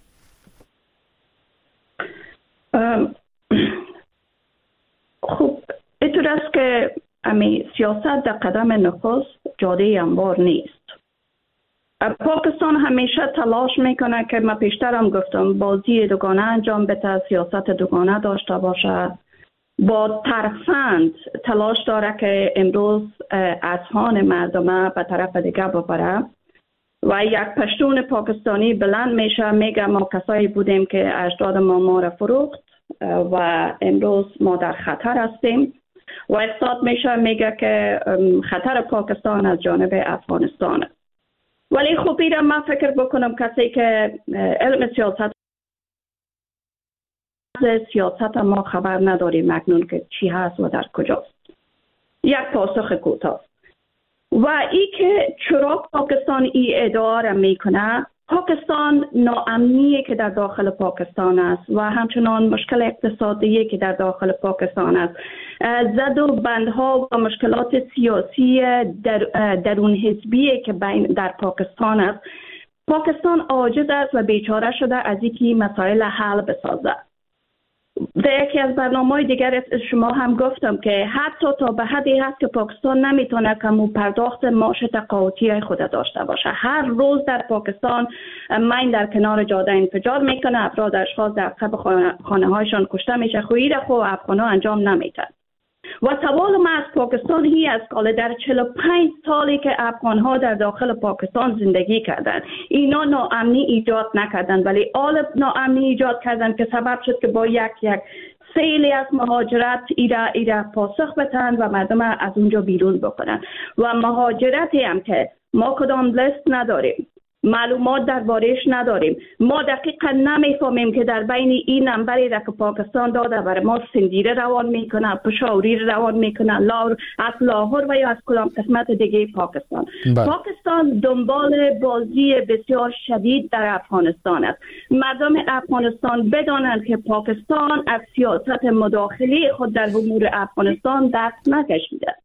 خب اینطور است که سیاست در قدم نخست جاده هموار نیست. پاکستان همیشه تلاش میکنه که من پیشترم گفتم بازی دوگانه انجام بده، سیاست دوگانه داشته باشه. با ترفند تلاش داره که امروز اذهان مردم به طرف دیگه ببره و یک پشتون پاکستانی بلند میشه میگه ما کسایی بودیم که اجداد ما را فروخت و امروز ما در خطر هستیم و اقصاد میشه میگه که خطر پاکستان از جانب افغانستان. ولی خب ایره من فکر بکنم کسی که علم سیاست سیاست ما خبر نداریم اکنون که چی هست و در کجاست. یک پاسخ کوتاه. و ای که چرا پاکستان ای ادعا را میکنه، پاکستان ناامنی که در داخل پاکستان است و همچنان مشکل اقتصادی که در داخل پاکستان است، زد و بندها و مشکلات سیاسی درون حزبی که در پاکستان است، پاکستان عاجز است و بیچاره شده از اینکه مسائل حل بسازد. در یکی از برنامه‌های دیگر شما هم گفتم که حتی تا به حدی هست که پاکستان نمیتونه کمو پرداخت معاش تقاعدی خود داشته باشه. هر روز در پاکستان مین در کنار جاده انفجار میکنه، افراد اشخاص در قب خانه هایشان کشته میشه. خویی خو افغان‌ها انجام نمیدن. و سوال ما از پاکستان هی است که در 45 سالی که افغان‌ها در داخل پاکستان زندگی کردند، اینا ناامنی ایجاد نکردن، ولی آل ناامنی ایجاد کردن که سبب شد که با یک سیلی از مهاجرت ایره پاسخ بدن و مردم از اونجا بیرون بکنن. و مهاجرتی هم که ما کدام لیست نداریم، معلومات درباره‌اش نداریم، ما دقیقا نمیفهمیم که در بین این نمبری را که پاکستان داده برای ما سندیره روان میکنه، پشاوری روان میکنه، از لاهور و یا از کدام قسمت دیگه پاکستان. پاکستان دنبال بازی بسیار شدید در افغانستان است. مردم افغانستان بدانند که پاکستان از سیاست مداخلی خود در امور افغانستان دست نکشیده.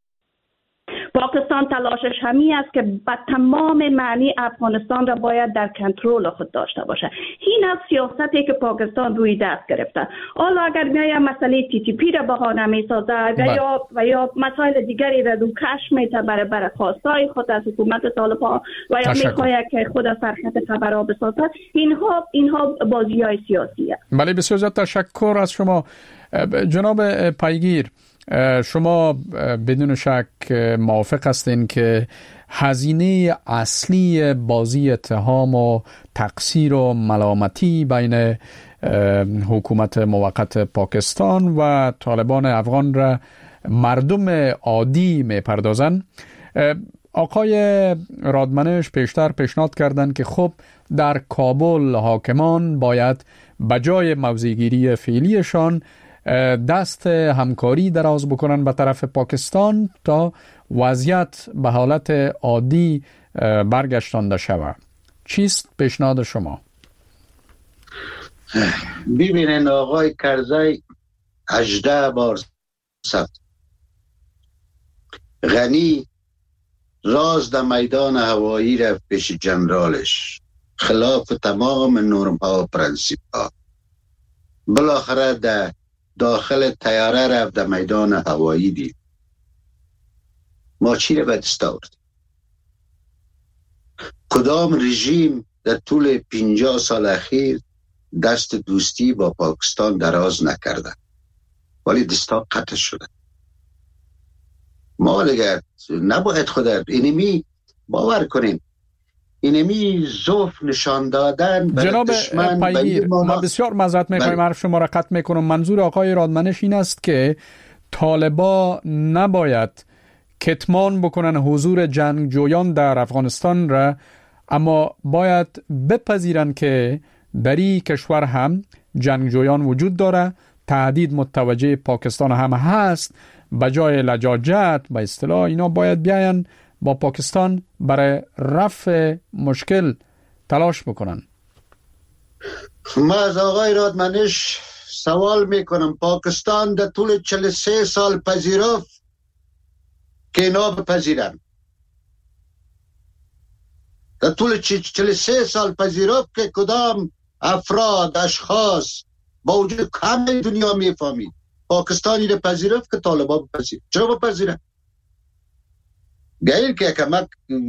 پاکستان تلاشش همی است که با تمام معنی افغانستان را باید در کنترل خود داشته باشه. این از سیاستی که پاکستان روی دست گرفته. حالا اگر میایم مسئله TTP را بهانه میسازه و یا مسائل دیگری را رو کش میته برای خواستای خود از حکومت طالبان و یا میخواد که خود از سرخط خبرها بسازه، اینها بازی‌های سیاسی است. بله، بسیار زیاد تشکر از شما جناب پیگیر. شما بدون شک موافق هستین که هزینه اصلی بازی اتهام و تقصیر و ملامتی بین حکومت موقت پاکستان و طالبان افغان را مردم عادی میپردازن. آقای رادمنش پیشتر پیشنهاد کردند که خب در کابل حاکمان باید بجای موضع‌گیری فعلیشان دست همکاری دراز بکنن به طرف پاکستان تا وضعیت به حالت عادی برگشتانده شود. چیست پیشنهاد شما؟ ببینین آقای کرزی 18 بار ثبت غنی راز در میدان هوایی رفت پیش جنرالش خلاف تمام نرم ها و پرنسیپ ها، بالاخره در داخل تیاره رفت در میدان هوایی دید. ما چی رو به دست آوردیم؟ کدام رژیم در طول 50 سال اخیر دست دوستی با پاکستان دراز نکرده، ولی دستا قطع شده. ما دیگه نباید خود اینمی باور کنیم، اینمی ضعف نشان دادن جناب پیگیر. ما بسیار معذرت میخوایم حرف شما را قطع میکنم. منظور آقای رادمنش این است که طالبا نباید کتمان بکنن حضور جنگجویان در افغانستان را، اما باید بپذیرن که در این کشور هم جنگجویان وجود داره، تهدید متوجه پاکستان هم هست. بجای لجاجت به اصطلاح اینا باید بیاین با پاکستان برای رفع مشکل تلاش بکنن. ما از آقای رادمنش سوال میکنم، پاکستان در طول 43 سال پذیرفت که اینا بپذیرن؟ در طول 43 سال پذیرفت که کدام افراد اشخاص با وجود همه دنیا میفهمید پاکستانی رو پذیرفت که طالبان بپذیرن؟ چرا بپذیرن؟ بیایید که کمک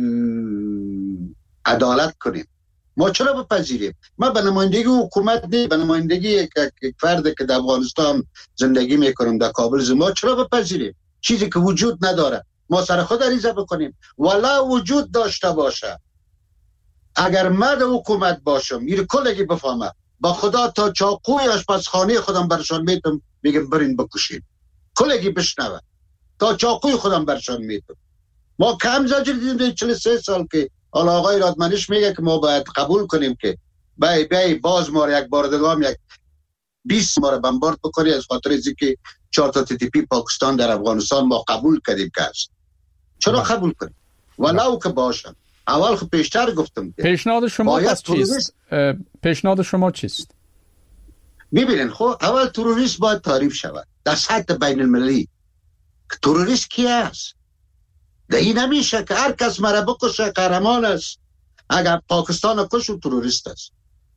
عدالت کنیم. ما چرا بپذیریم؟ ما به نمایندگی حکومت نه، به نمایندگی یک فرد که در افغانستان زندگی میکنم در کابل، ما چرا بپذیریم چیزی که وجود نداره؟ ما سر خود عریضه بکنیم. ولا وجود داشته باشه، اگر مرد حکومت باشم میره کلگی بفهمه، با خدا تا چاقوی آشپزخانه خودم برشان میتم میگم برین بکشید، کلگی بشنوه، تا چاقوی خودم برشان میتم. ما کم زجر دیدیم 43 سال که حالا آقای رادمنش میگه که ما باید قبول کنیم که بای باز ما یک بار دیگه یک 20 ما را بمبارد بکنی از خاطر اینکه 4 تا TTP پاکستان در افغانستان ما قبول کردیم که است. چرا قبول کنیم؟ ولو که باشم. اول خب پیشتر گفتم که پیشنهاد شما پس چیست؟ پیشنهاد شما چیست؟ ببینن خب اول تروریست باید تعریف شود در سطح بین المللی. تروریست کی است؟ ده این نمیشه که هر کس مرا بکشه قهرمان است. اگر پاکستان کش و تروریست است،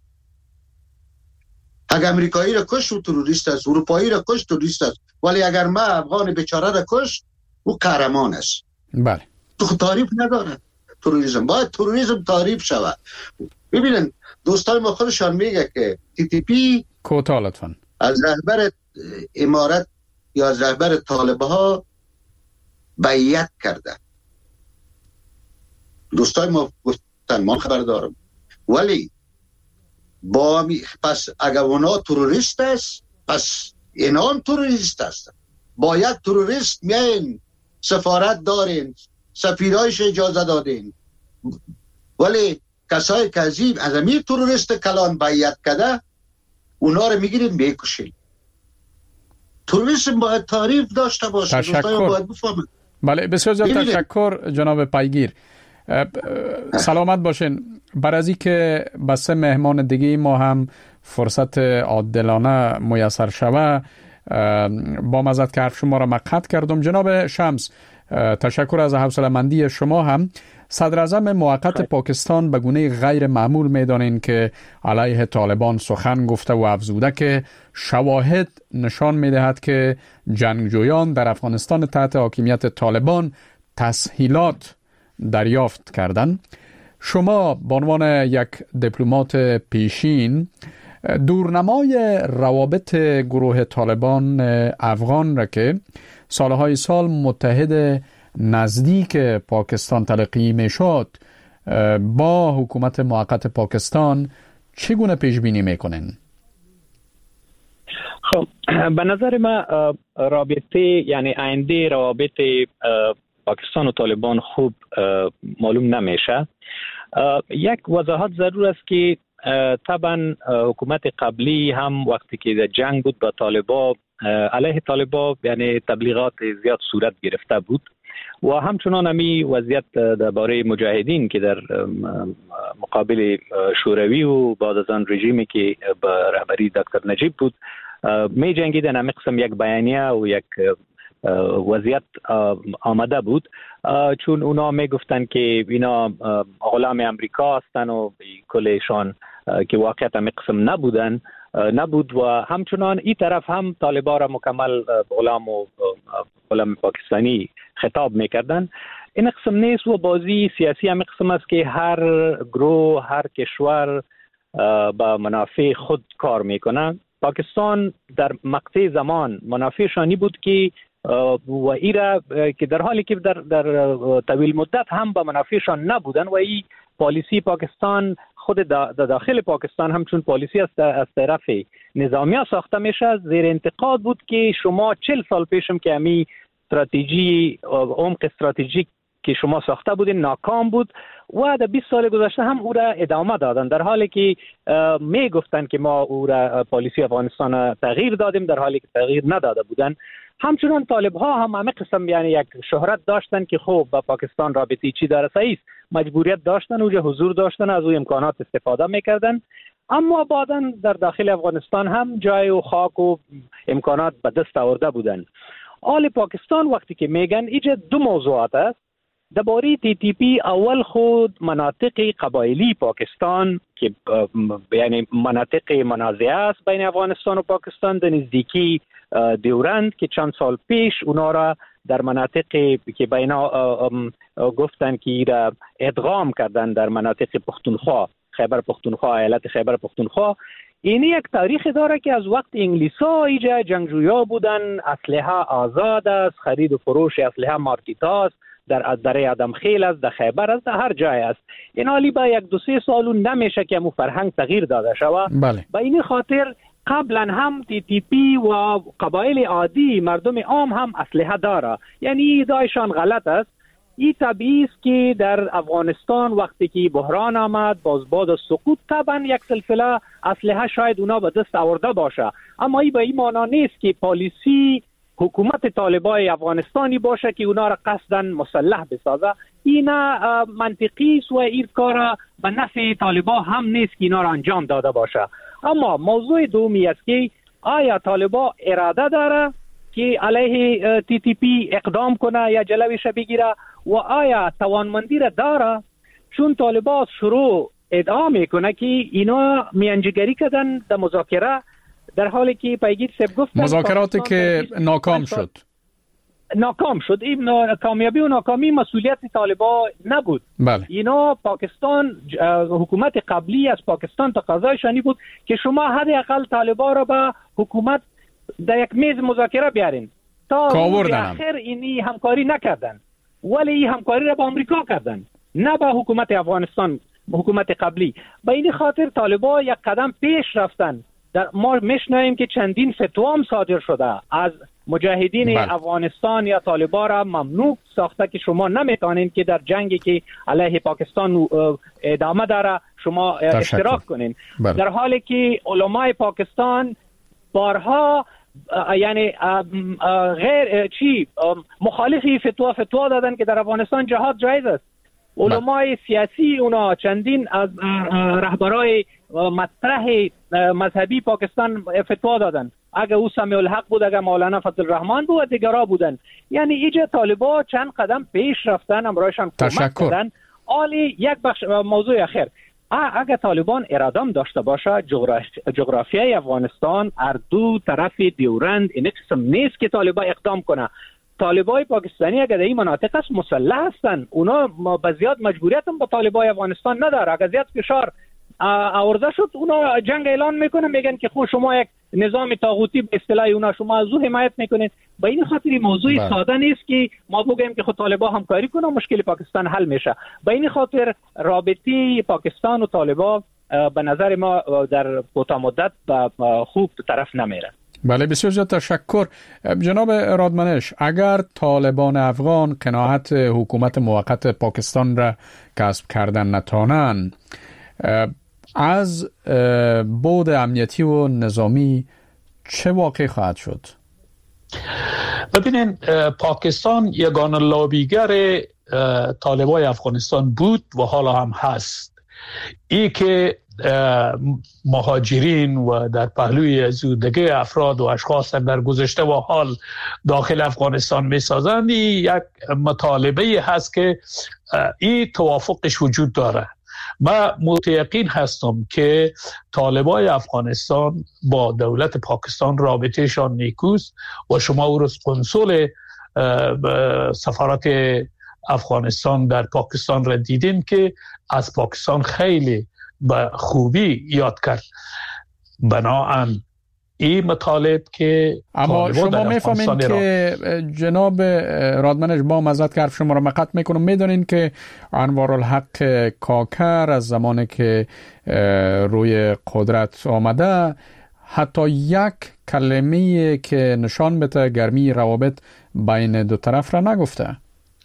اگر امریکایی را کش و تروریست است، اروپایی را کش تروریست است، ولی اگر ما افغان بیچاره را کش او قهرمان است. بله. تو تعریف نداره تروریسم. باید تروریسم تعریف شود. ببینن دوستان ما خودشان میگه که TTP کوتاه لطفاً از رهبر امارت یا از رهبر طالبه ها بیعت کرده. دوستان ما گفتن ما خبر دارم، ولی با پس اگر اونا تروریست است پس اینا هم تروریست است. با یک تروریست میاین سفارت دارین، سفیرایش اجازه دادین، ولی کسایی که از این تروریست کلان بیعت کرده اونا رو میگیرین میکشین. تروریسم باید تعریف داشته باشه. تشکر. باید بفهمن. بله بسیار زیاد تشکر جناب پیگیر. سلامت باشین. بر از اینکه به 3 مهمان دیگه ما هم فرصت عادلانه میسر شوه با مزد که حرف شما را مقطع کردم. جناب شمس تشکر از حوصله‌مندی شما. هم صدر اعظم موقت پاکستان به گونه غیر معمول میدانین که علیه طالبان سخن گفته و افزوده که شواهد نشان میدهد که جنگجویان در افغانستان تحت حاکمیت طالبان تسهیلات دریافت کردند. شما به عنوان یک دیپلمات پیشین دورنمای روابط گروه طالبان افغان را که سالهای سال متحد نزدیک پاکستان تلقی می شد با حکومت موقت پاکستان چگونه پیش بینی میکنین؟ خب به نظر من رابطه یعنی آینده روابط پاکستان و طالبان خوب معلوم نمیشه. یک وضاحت ضرور است که طبعا حکومت قبلی هم وقتی که در جنگ بود با طالبان علیه طالبان یعنی تبلیغات زیاد صورت گرفته بود و همچنان همی وضعیت درباره مجاهدین که در مقابل شوروی و بعد از آن رژیمی که به رهبری دکتر نجیب بود می جنگیدن. همه قسم یک بیانیه و یک وضعیت آمده بود، چون اونا می گفتن که اینا غلام امریکا هستن و کلشان که واقعیت همه قسم نبود و همچنان این طرف هم طالبان را مکمل غلام پاکستانی خطاب میکردن. این قسم نیست و بازی سیاسی همه قسم است که هر گروه هر کشور با منافع خود کار میکنه. پاکستان در مقطع زمان منافعشانی بود که و ایرا که در حالی که در طویل مدت هم با منافعشان نبودن و این پالیسی پاکستان خود داخل پاکستان همچون پالیسی از طرف نظامیه ساخته میشه زیر انتقاد بود که شما 40 سال پیشم که همی استراتژی عمق استراتژیک که شما ساخته بودین ناکام بود و در 20 سال گذشته هم او را ادامه دادن، در حالی که می گفتن که ما او را پالیسی افغانستان تغییر دادیم در حالی که تغییر نداده بودن. همچنان طالب ها هم همه قسم یعنی یک شهرت داشتن که خب با پاکستان رابطه چی داره، صحیح مجبوریت داشتن اوجه حضور داشتن، از اون امکانات استفاده میکردن، اما بعداً در داخل افغانستان هم جای و خاک و امکانات به دست آورده بودن. آل پاکستان وقتی که میگن اینجا 2 موضوعات است. درباره TTP اول خود مناطق قبایلی پاکستان که یعنی مناطق منازعه است بین افغانستان و پاکستان در نزدیکی دیورند که چند سال پیش اونا را در مناطق که بینا گفتن که ایرا ادغام کردن در مناطق پختونخوا، خیبر پختونخوا، ایالت خیبر پختونخوا. این یک تاریخ داره که از وقت انگلیسا اینجا جنگجویا بودن، اسلحه آزاد است، خرید و فروش اسلحه مارکیتا است، در دره آدمخیل است، در خیبر است، در هر جای است. این حالی با 1-2-3 سال نمیشه که مو فرهنگ تغییر داده شود. بله. با این خاطر قبلا هم TTP و قبایل عادی مردم عام هم اسلحه داره، یعنی ادعایشان غلط است این طبیعی است که در افغانستان وقتی که بحران آمد بعد از سقوط طبعا یک سلسله اسلحه شاید اونا به دست آورده باشه، اما این به این معنا نیست که پالیسی حکومت طالبای افغانستانی باشه که اونا را قصداً مسلح بسازه. این منطقی است و این کار به نفع طالبا هم نیست که اینا را انجام داده باشه. اما موضوع دومی است که آیا طالبا اراده داره که علیه تی تی پی اقدام کنه یا جلوش بگیره و آیا توانمندی را داره؟ چون طالبا شروع ادعا میکنه که اینا میانجیگری کردن در مذاکره، در حالی که پیگیر سب گفتن مذاکراتی که ناکام شد. این کامیابی و ناکامی مسئولیت طالبا نبود. بله. اینا پاکستان، حکومت قبلی از پاکستان تقاضایشانی بود که شما حداقل طالبا را به حکومت در یک میز مذاکره بیارین. تا آخر اینی همکاری نکردن، ولی این همکاری را با آمریکا کردن، نه با حکومت افغانستان، حکومت قبلی. به این خاطر طالبا یک قدم پیش رفتن. ما میشنویم که چندین فتوا هم صادر شده از مجاهدین افغانستان یا طالبا را ممنوع ساخته که شما نمیتونین که در جنگی که علیه پاکستان ادامه داره شما اشتراک کنین. در حالی که علمای پاکستان بارها یعنی غیر مخالفی فتوا دادن که در افغانستان جهاد جایز است. علمای سیاسی اونا چندین از رهبرای مطرح مذهبی پاکستان فتوا دادن، اگه او سمیع الحق بود، اگه مولانا فضل الرحمن بود و دیگرها بودن. یعنی اینجا طالبا چند قدم پیش رفتن، امرایشان کمک کردن. عالی. یک بخش موضوع اخیر، اگه طالبان ارادم داشته باشه، جغرافیای افغانستان اردو طرف دیورند این قسم نیست که طالبا اقدام کنه. طالبای پاکستانی اگر در این مناطق است مسلح هستن، اونا به زیاد مجبوریت هم با طالبای افغانستان نداره. اگر زیاد فشار آورده شد اونا جنگ اعلان میکنن، میگن که خود شما یک نظام طاغوتی به اصطلاح اونا شما از او حمایت میکنید. به این خاطر موضوع ساده نیست که ما بگیم که خود طالبا همکاری کنه مشکل پاکستان حل میشه. به این خاطر رابطه پاکستان و طالبا به نظر ما در کوتاه مدت خوب طرف نمیره. بله، بسیار زیاد تشکر. جناب رادمنش، اگر طالبان افغان قناعت حکومت موقت پاکستان را کسب کردن نتوانند، از بعد امنیتی و نظامی چه واقع خواهد شد؟ ببینین، پاکستان یگانه لابیگر طالبای افغانستان بود و حالا هم هست. ای که مهاجرین و در پهلوی از دیگه افراد و اشخاص در گذشته و حال داخل افغانستان می سازند، یک مطالبه هست که این توافقش وجود داره. من متیقن هستم که طالبای افغانستان با دولت پاکستان رابطهشان نیکوست و شما او روز کنسول سفارت افغانستان در پاکستان را دیدین که از پاکستان خیلی به خوبی یاد کرد. بنابراین این مطالب که اما شما میفهمین که جناب رادمنش با مزد که حرف شما را مقطع میکنم، میدونین که انوارالحق کاکر از زمانی که روی قدرت آمده حتی یک کلمه که نشان بده گرمی روابط بین دو طرف را نگفته.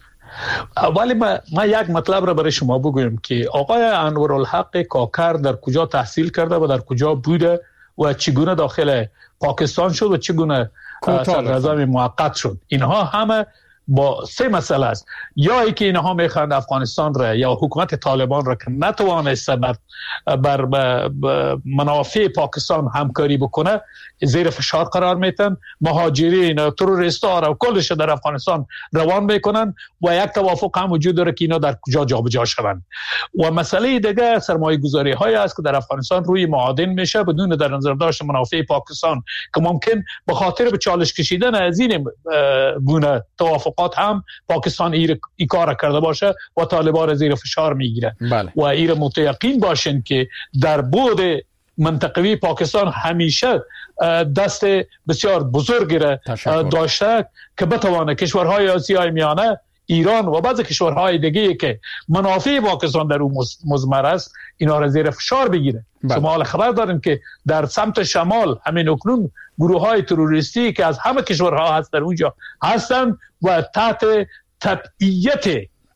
ولی ما یک مطلب را برای شما بگویم که آقای انوارالحق کاکر در کجا تحصیل کرده و در کجا بوده و چگونه داخل پاکستان شد و چگونه صدراعظم موقت شد. اینها همه با سه مسئله است. یا ای که اینها میخواهند افغانستان را یا حکومت طالبان را که نتوانسته بر منافع پاکستان همکاری بکنه زیر فشار قرار میتن، مهاجرین تروریستا را کلش در افغانستان روان میکنن و یک توافق هم وجود داره که اینا در کجا جابجا شوند. و مسئله دیگه سرمایه گذاری های است که در افغانستان روی معادن میشه بدون در نظر داشت منافع پاکستان که ممکن به خاطر به چالش کشیدن از این گونه توافقات هم پاکستان ای کار کرده باشه و طالبان زیر فشار میگیره. بله. و این متیقن باشین که در بعد منطقوی پاکستان همیشه دست بسیار بزرگی را داشته که بتوانه کشورهای آسیای میانه، ایران و بعضی کشورهای دیگه که منافع پاکستان در اون مضمر است اینا را زیر فشار بگیره. شما حال خبر دارین که در سمت شمال همین اکنون گروه‌های تروریستی که از همه کشورها هست در اونجا هستن و تحت تبعیت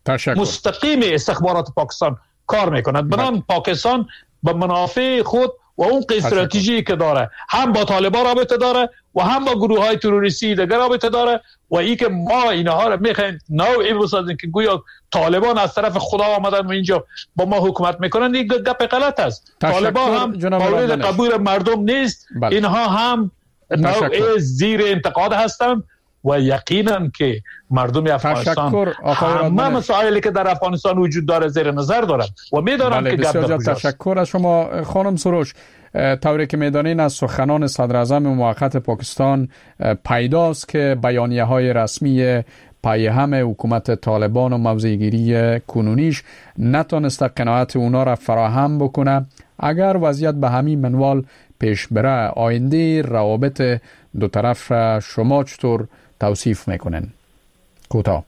مستقیم استخبارات پاکستان کار میکند. بنابراین پاکستان به منافع خود و اون استراتژی که داره هم با طالبان رابطه داره و هم با گروه های تروریستی دیگر رابطه داره و ای که ما اینها رو میخوایم نوعی بسازیم که گویا طالبان از طرف خدا آمدن و اینجا با ما حکومت میکنن، این گپ غلط است. طالبان هم مورد قبول مردم نیست. اینها هم نوع زیر انتقاد هستند و یقینا که مردم افغانستان همه مسائلی که در افغانستان وجود داره زیر نظر دارند و میدانند که بسیار تشکر از شما خانم سروش. طوری که میدانین از سخنان صدر اعظم موقت پاکستان پیداست که بیانیه های رسمی پیهم حکومت طالبان و موضع‌گیری کنونیش نتونسته قناعت اونا را فراهم بکنه. اگر وضعیت به همین منوال پیش بره آینده روابط دو طرف را شما چطور توصیف میکنن؟ کوتاه.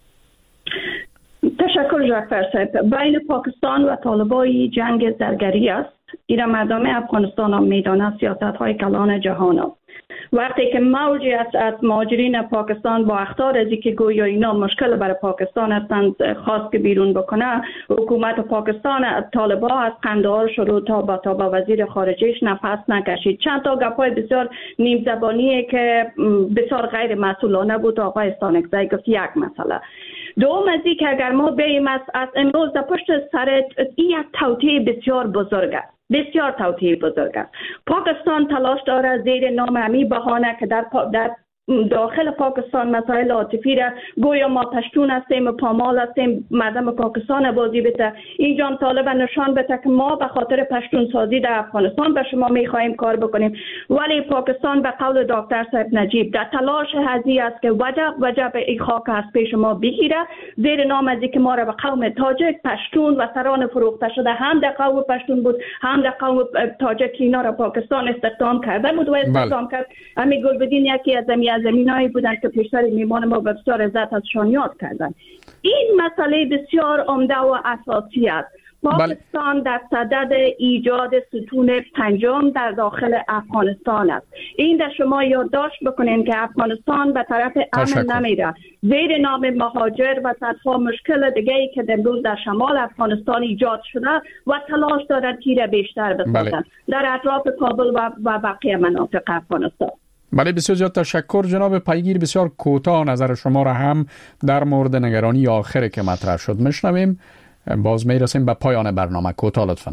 تشکر جعفر صاحب. بین پاکستان و طالبان جنگ زرگری است. ایران مردم افغانستان هم میدانه سیاست های کلان جهان است. وقتی که موجی است از مهاجرین پاکستان با اخطار از که گویا اینا مشکل برای پاکستان هستند خواست که بیرون بکنه، حکومت پاکستان از طالبان از قندهار شروع تا با وزیر خارجهش نفس نکشید. چند تا گپای بسیار نیم زبانیه که بسیار غیر مسئولانه بود. آقای استانکزی گفت یک مسئله. دوم از این که اگر ما بیم از امروز در پشت سر این یک توطئه بسیار بزرگ است. بسیار توطئه بزرگ است. پاکستان تلاش داره زیر نام همی بهانه که در داخل پاکستان مسائل عاطفی را گویا ما پشتون هستیم و پامال هستیم مردم پاکستان بازی بده. اینجا طالب نشان بده که ما به خاطر پشتون سازی در افغانستان به شما میخواهیم کار بکنیم. ولی پاکستان به قول دکتر صاحب نجیب در تلاش هزی است که وجب این خاک از پیش ما بگیره زیر نام از که ما را به قوم تاجک پشتون و سران فروخته شده هم در قوم پشتون بود هم در قوم تاجک اینا را پاکستان استخدام کرده بود و استخدام کرد. همین گلبدین یکی از زمینایی بودن که پیشتر میمان ما بسیار عزت ازشان یاد کردن. این مسئله بسیار عمده و اساسی است. پاکستان در صدد ایجاد ستون پنجم در داخل افغانستان است. این در شما یادداشت بکنین که افغانستان به طرف امن نمیره. زیر نام مهاجر و صدها مشکل دیگه‌ای که امروز در شمال افغانستان ایجاد شده و تلاش دارد تیر بیشتر بسازند در اطراف کابل و بقیه مناطق افغانستان. بله بسیار زیاد تشکر جناب پیگیر. بسیار کوتاه نظر شما را هم در مورد نگرانی آخری که مطرح شد میشنویم. باز میرسیم به پایان برنامه. کوتاه لطفاً.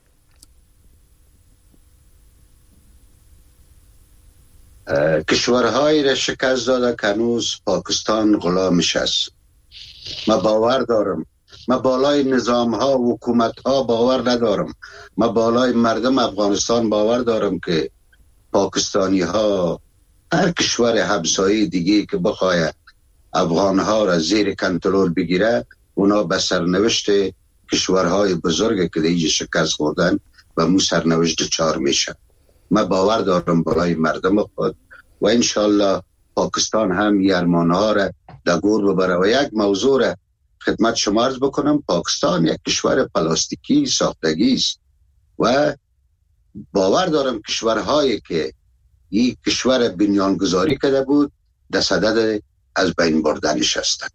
کشورهای را شکست داده که هنوز پاکستان غلامش است. ما باور دارم، ما بالای نظام ها و حکومت ها باور ندارم، ما بالای مردم افغانستان باور دارم که پاکستانی ها هر کشور همسایه دیگه که بخواید افغان ها را زیر کنترل بگیره اونا به سرنوشت کشورهای بزرگ که دیگه شکست خوردن و مو سرنوشت چار میشه. من باور دارم بالای مردم خود و انشالله پاکستان هم یرمان ها را در گور ببره. و یک موضوع را خدمت شما عرض بکنم، پاکستان یک کشور پلاستیکی ساختگی است و باور دارم کشورهایی که این کشور بنیانگذاری کرده بود در صدد از بین بردنش هستند.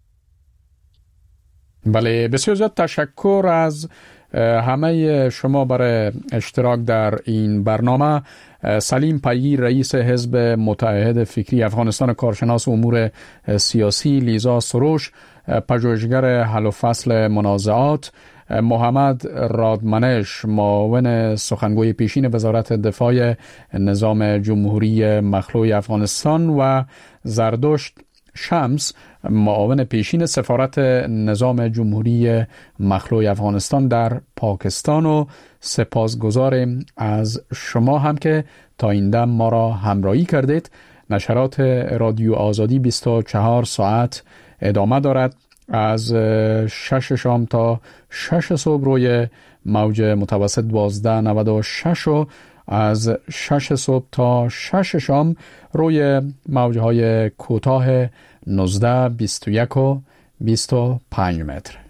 بله بسیار زیاد تشکر از همه شما برای اشتراک در این برنامه. سلیم پیگیر رئیس حزب متحد فکری افغانستان، کارشناس امور سیاسی، لیزا سروش پژوهشگر حل و فصل منازعات، محمد رادمنش معاون سخنگوی پیشین وزارت دفاع نظام جمهوری مخلوع افغانستان و زردشت شمس معاون پیشین سفارت نظام جمهوری مخلوع افغانستان در پاکستان و سپاسگزاریم از شما هم که تا این دم ما را همراهی کردید. نشرات رادیو آزادی 24 ساعت ادامه دارد از 6 شام تا 6 صبح روی موج متوسط 1296 و از 6 صبح تا 6 شام روی موجهای کوتاه 19 21 و 25 متر.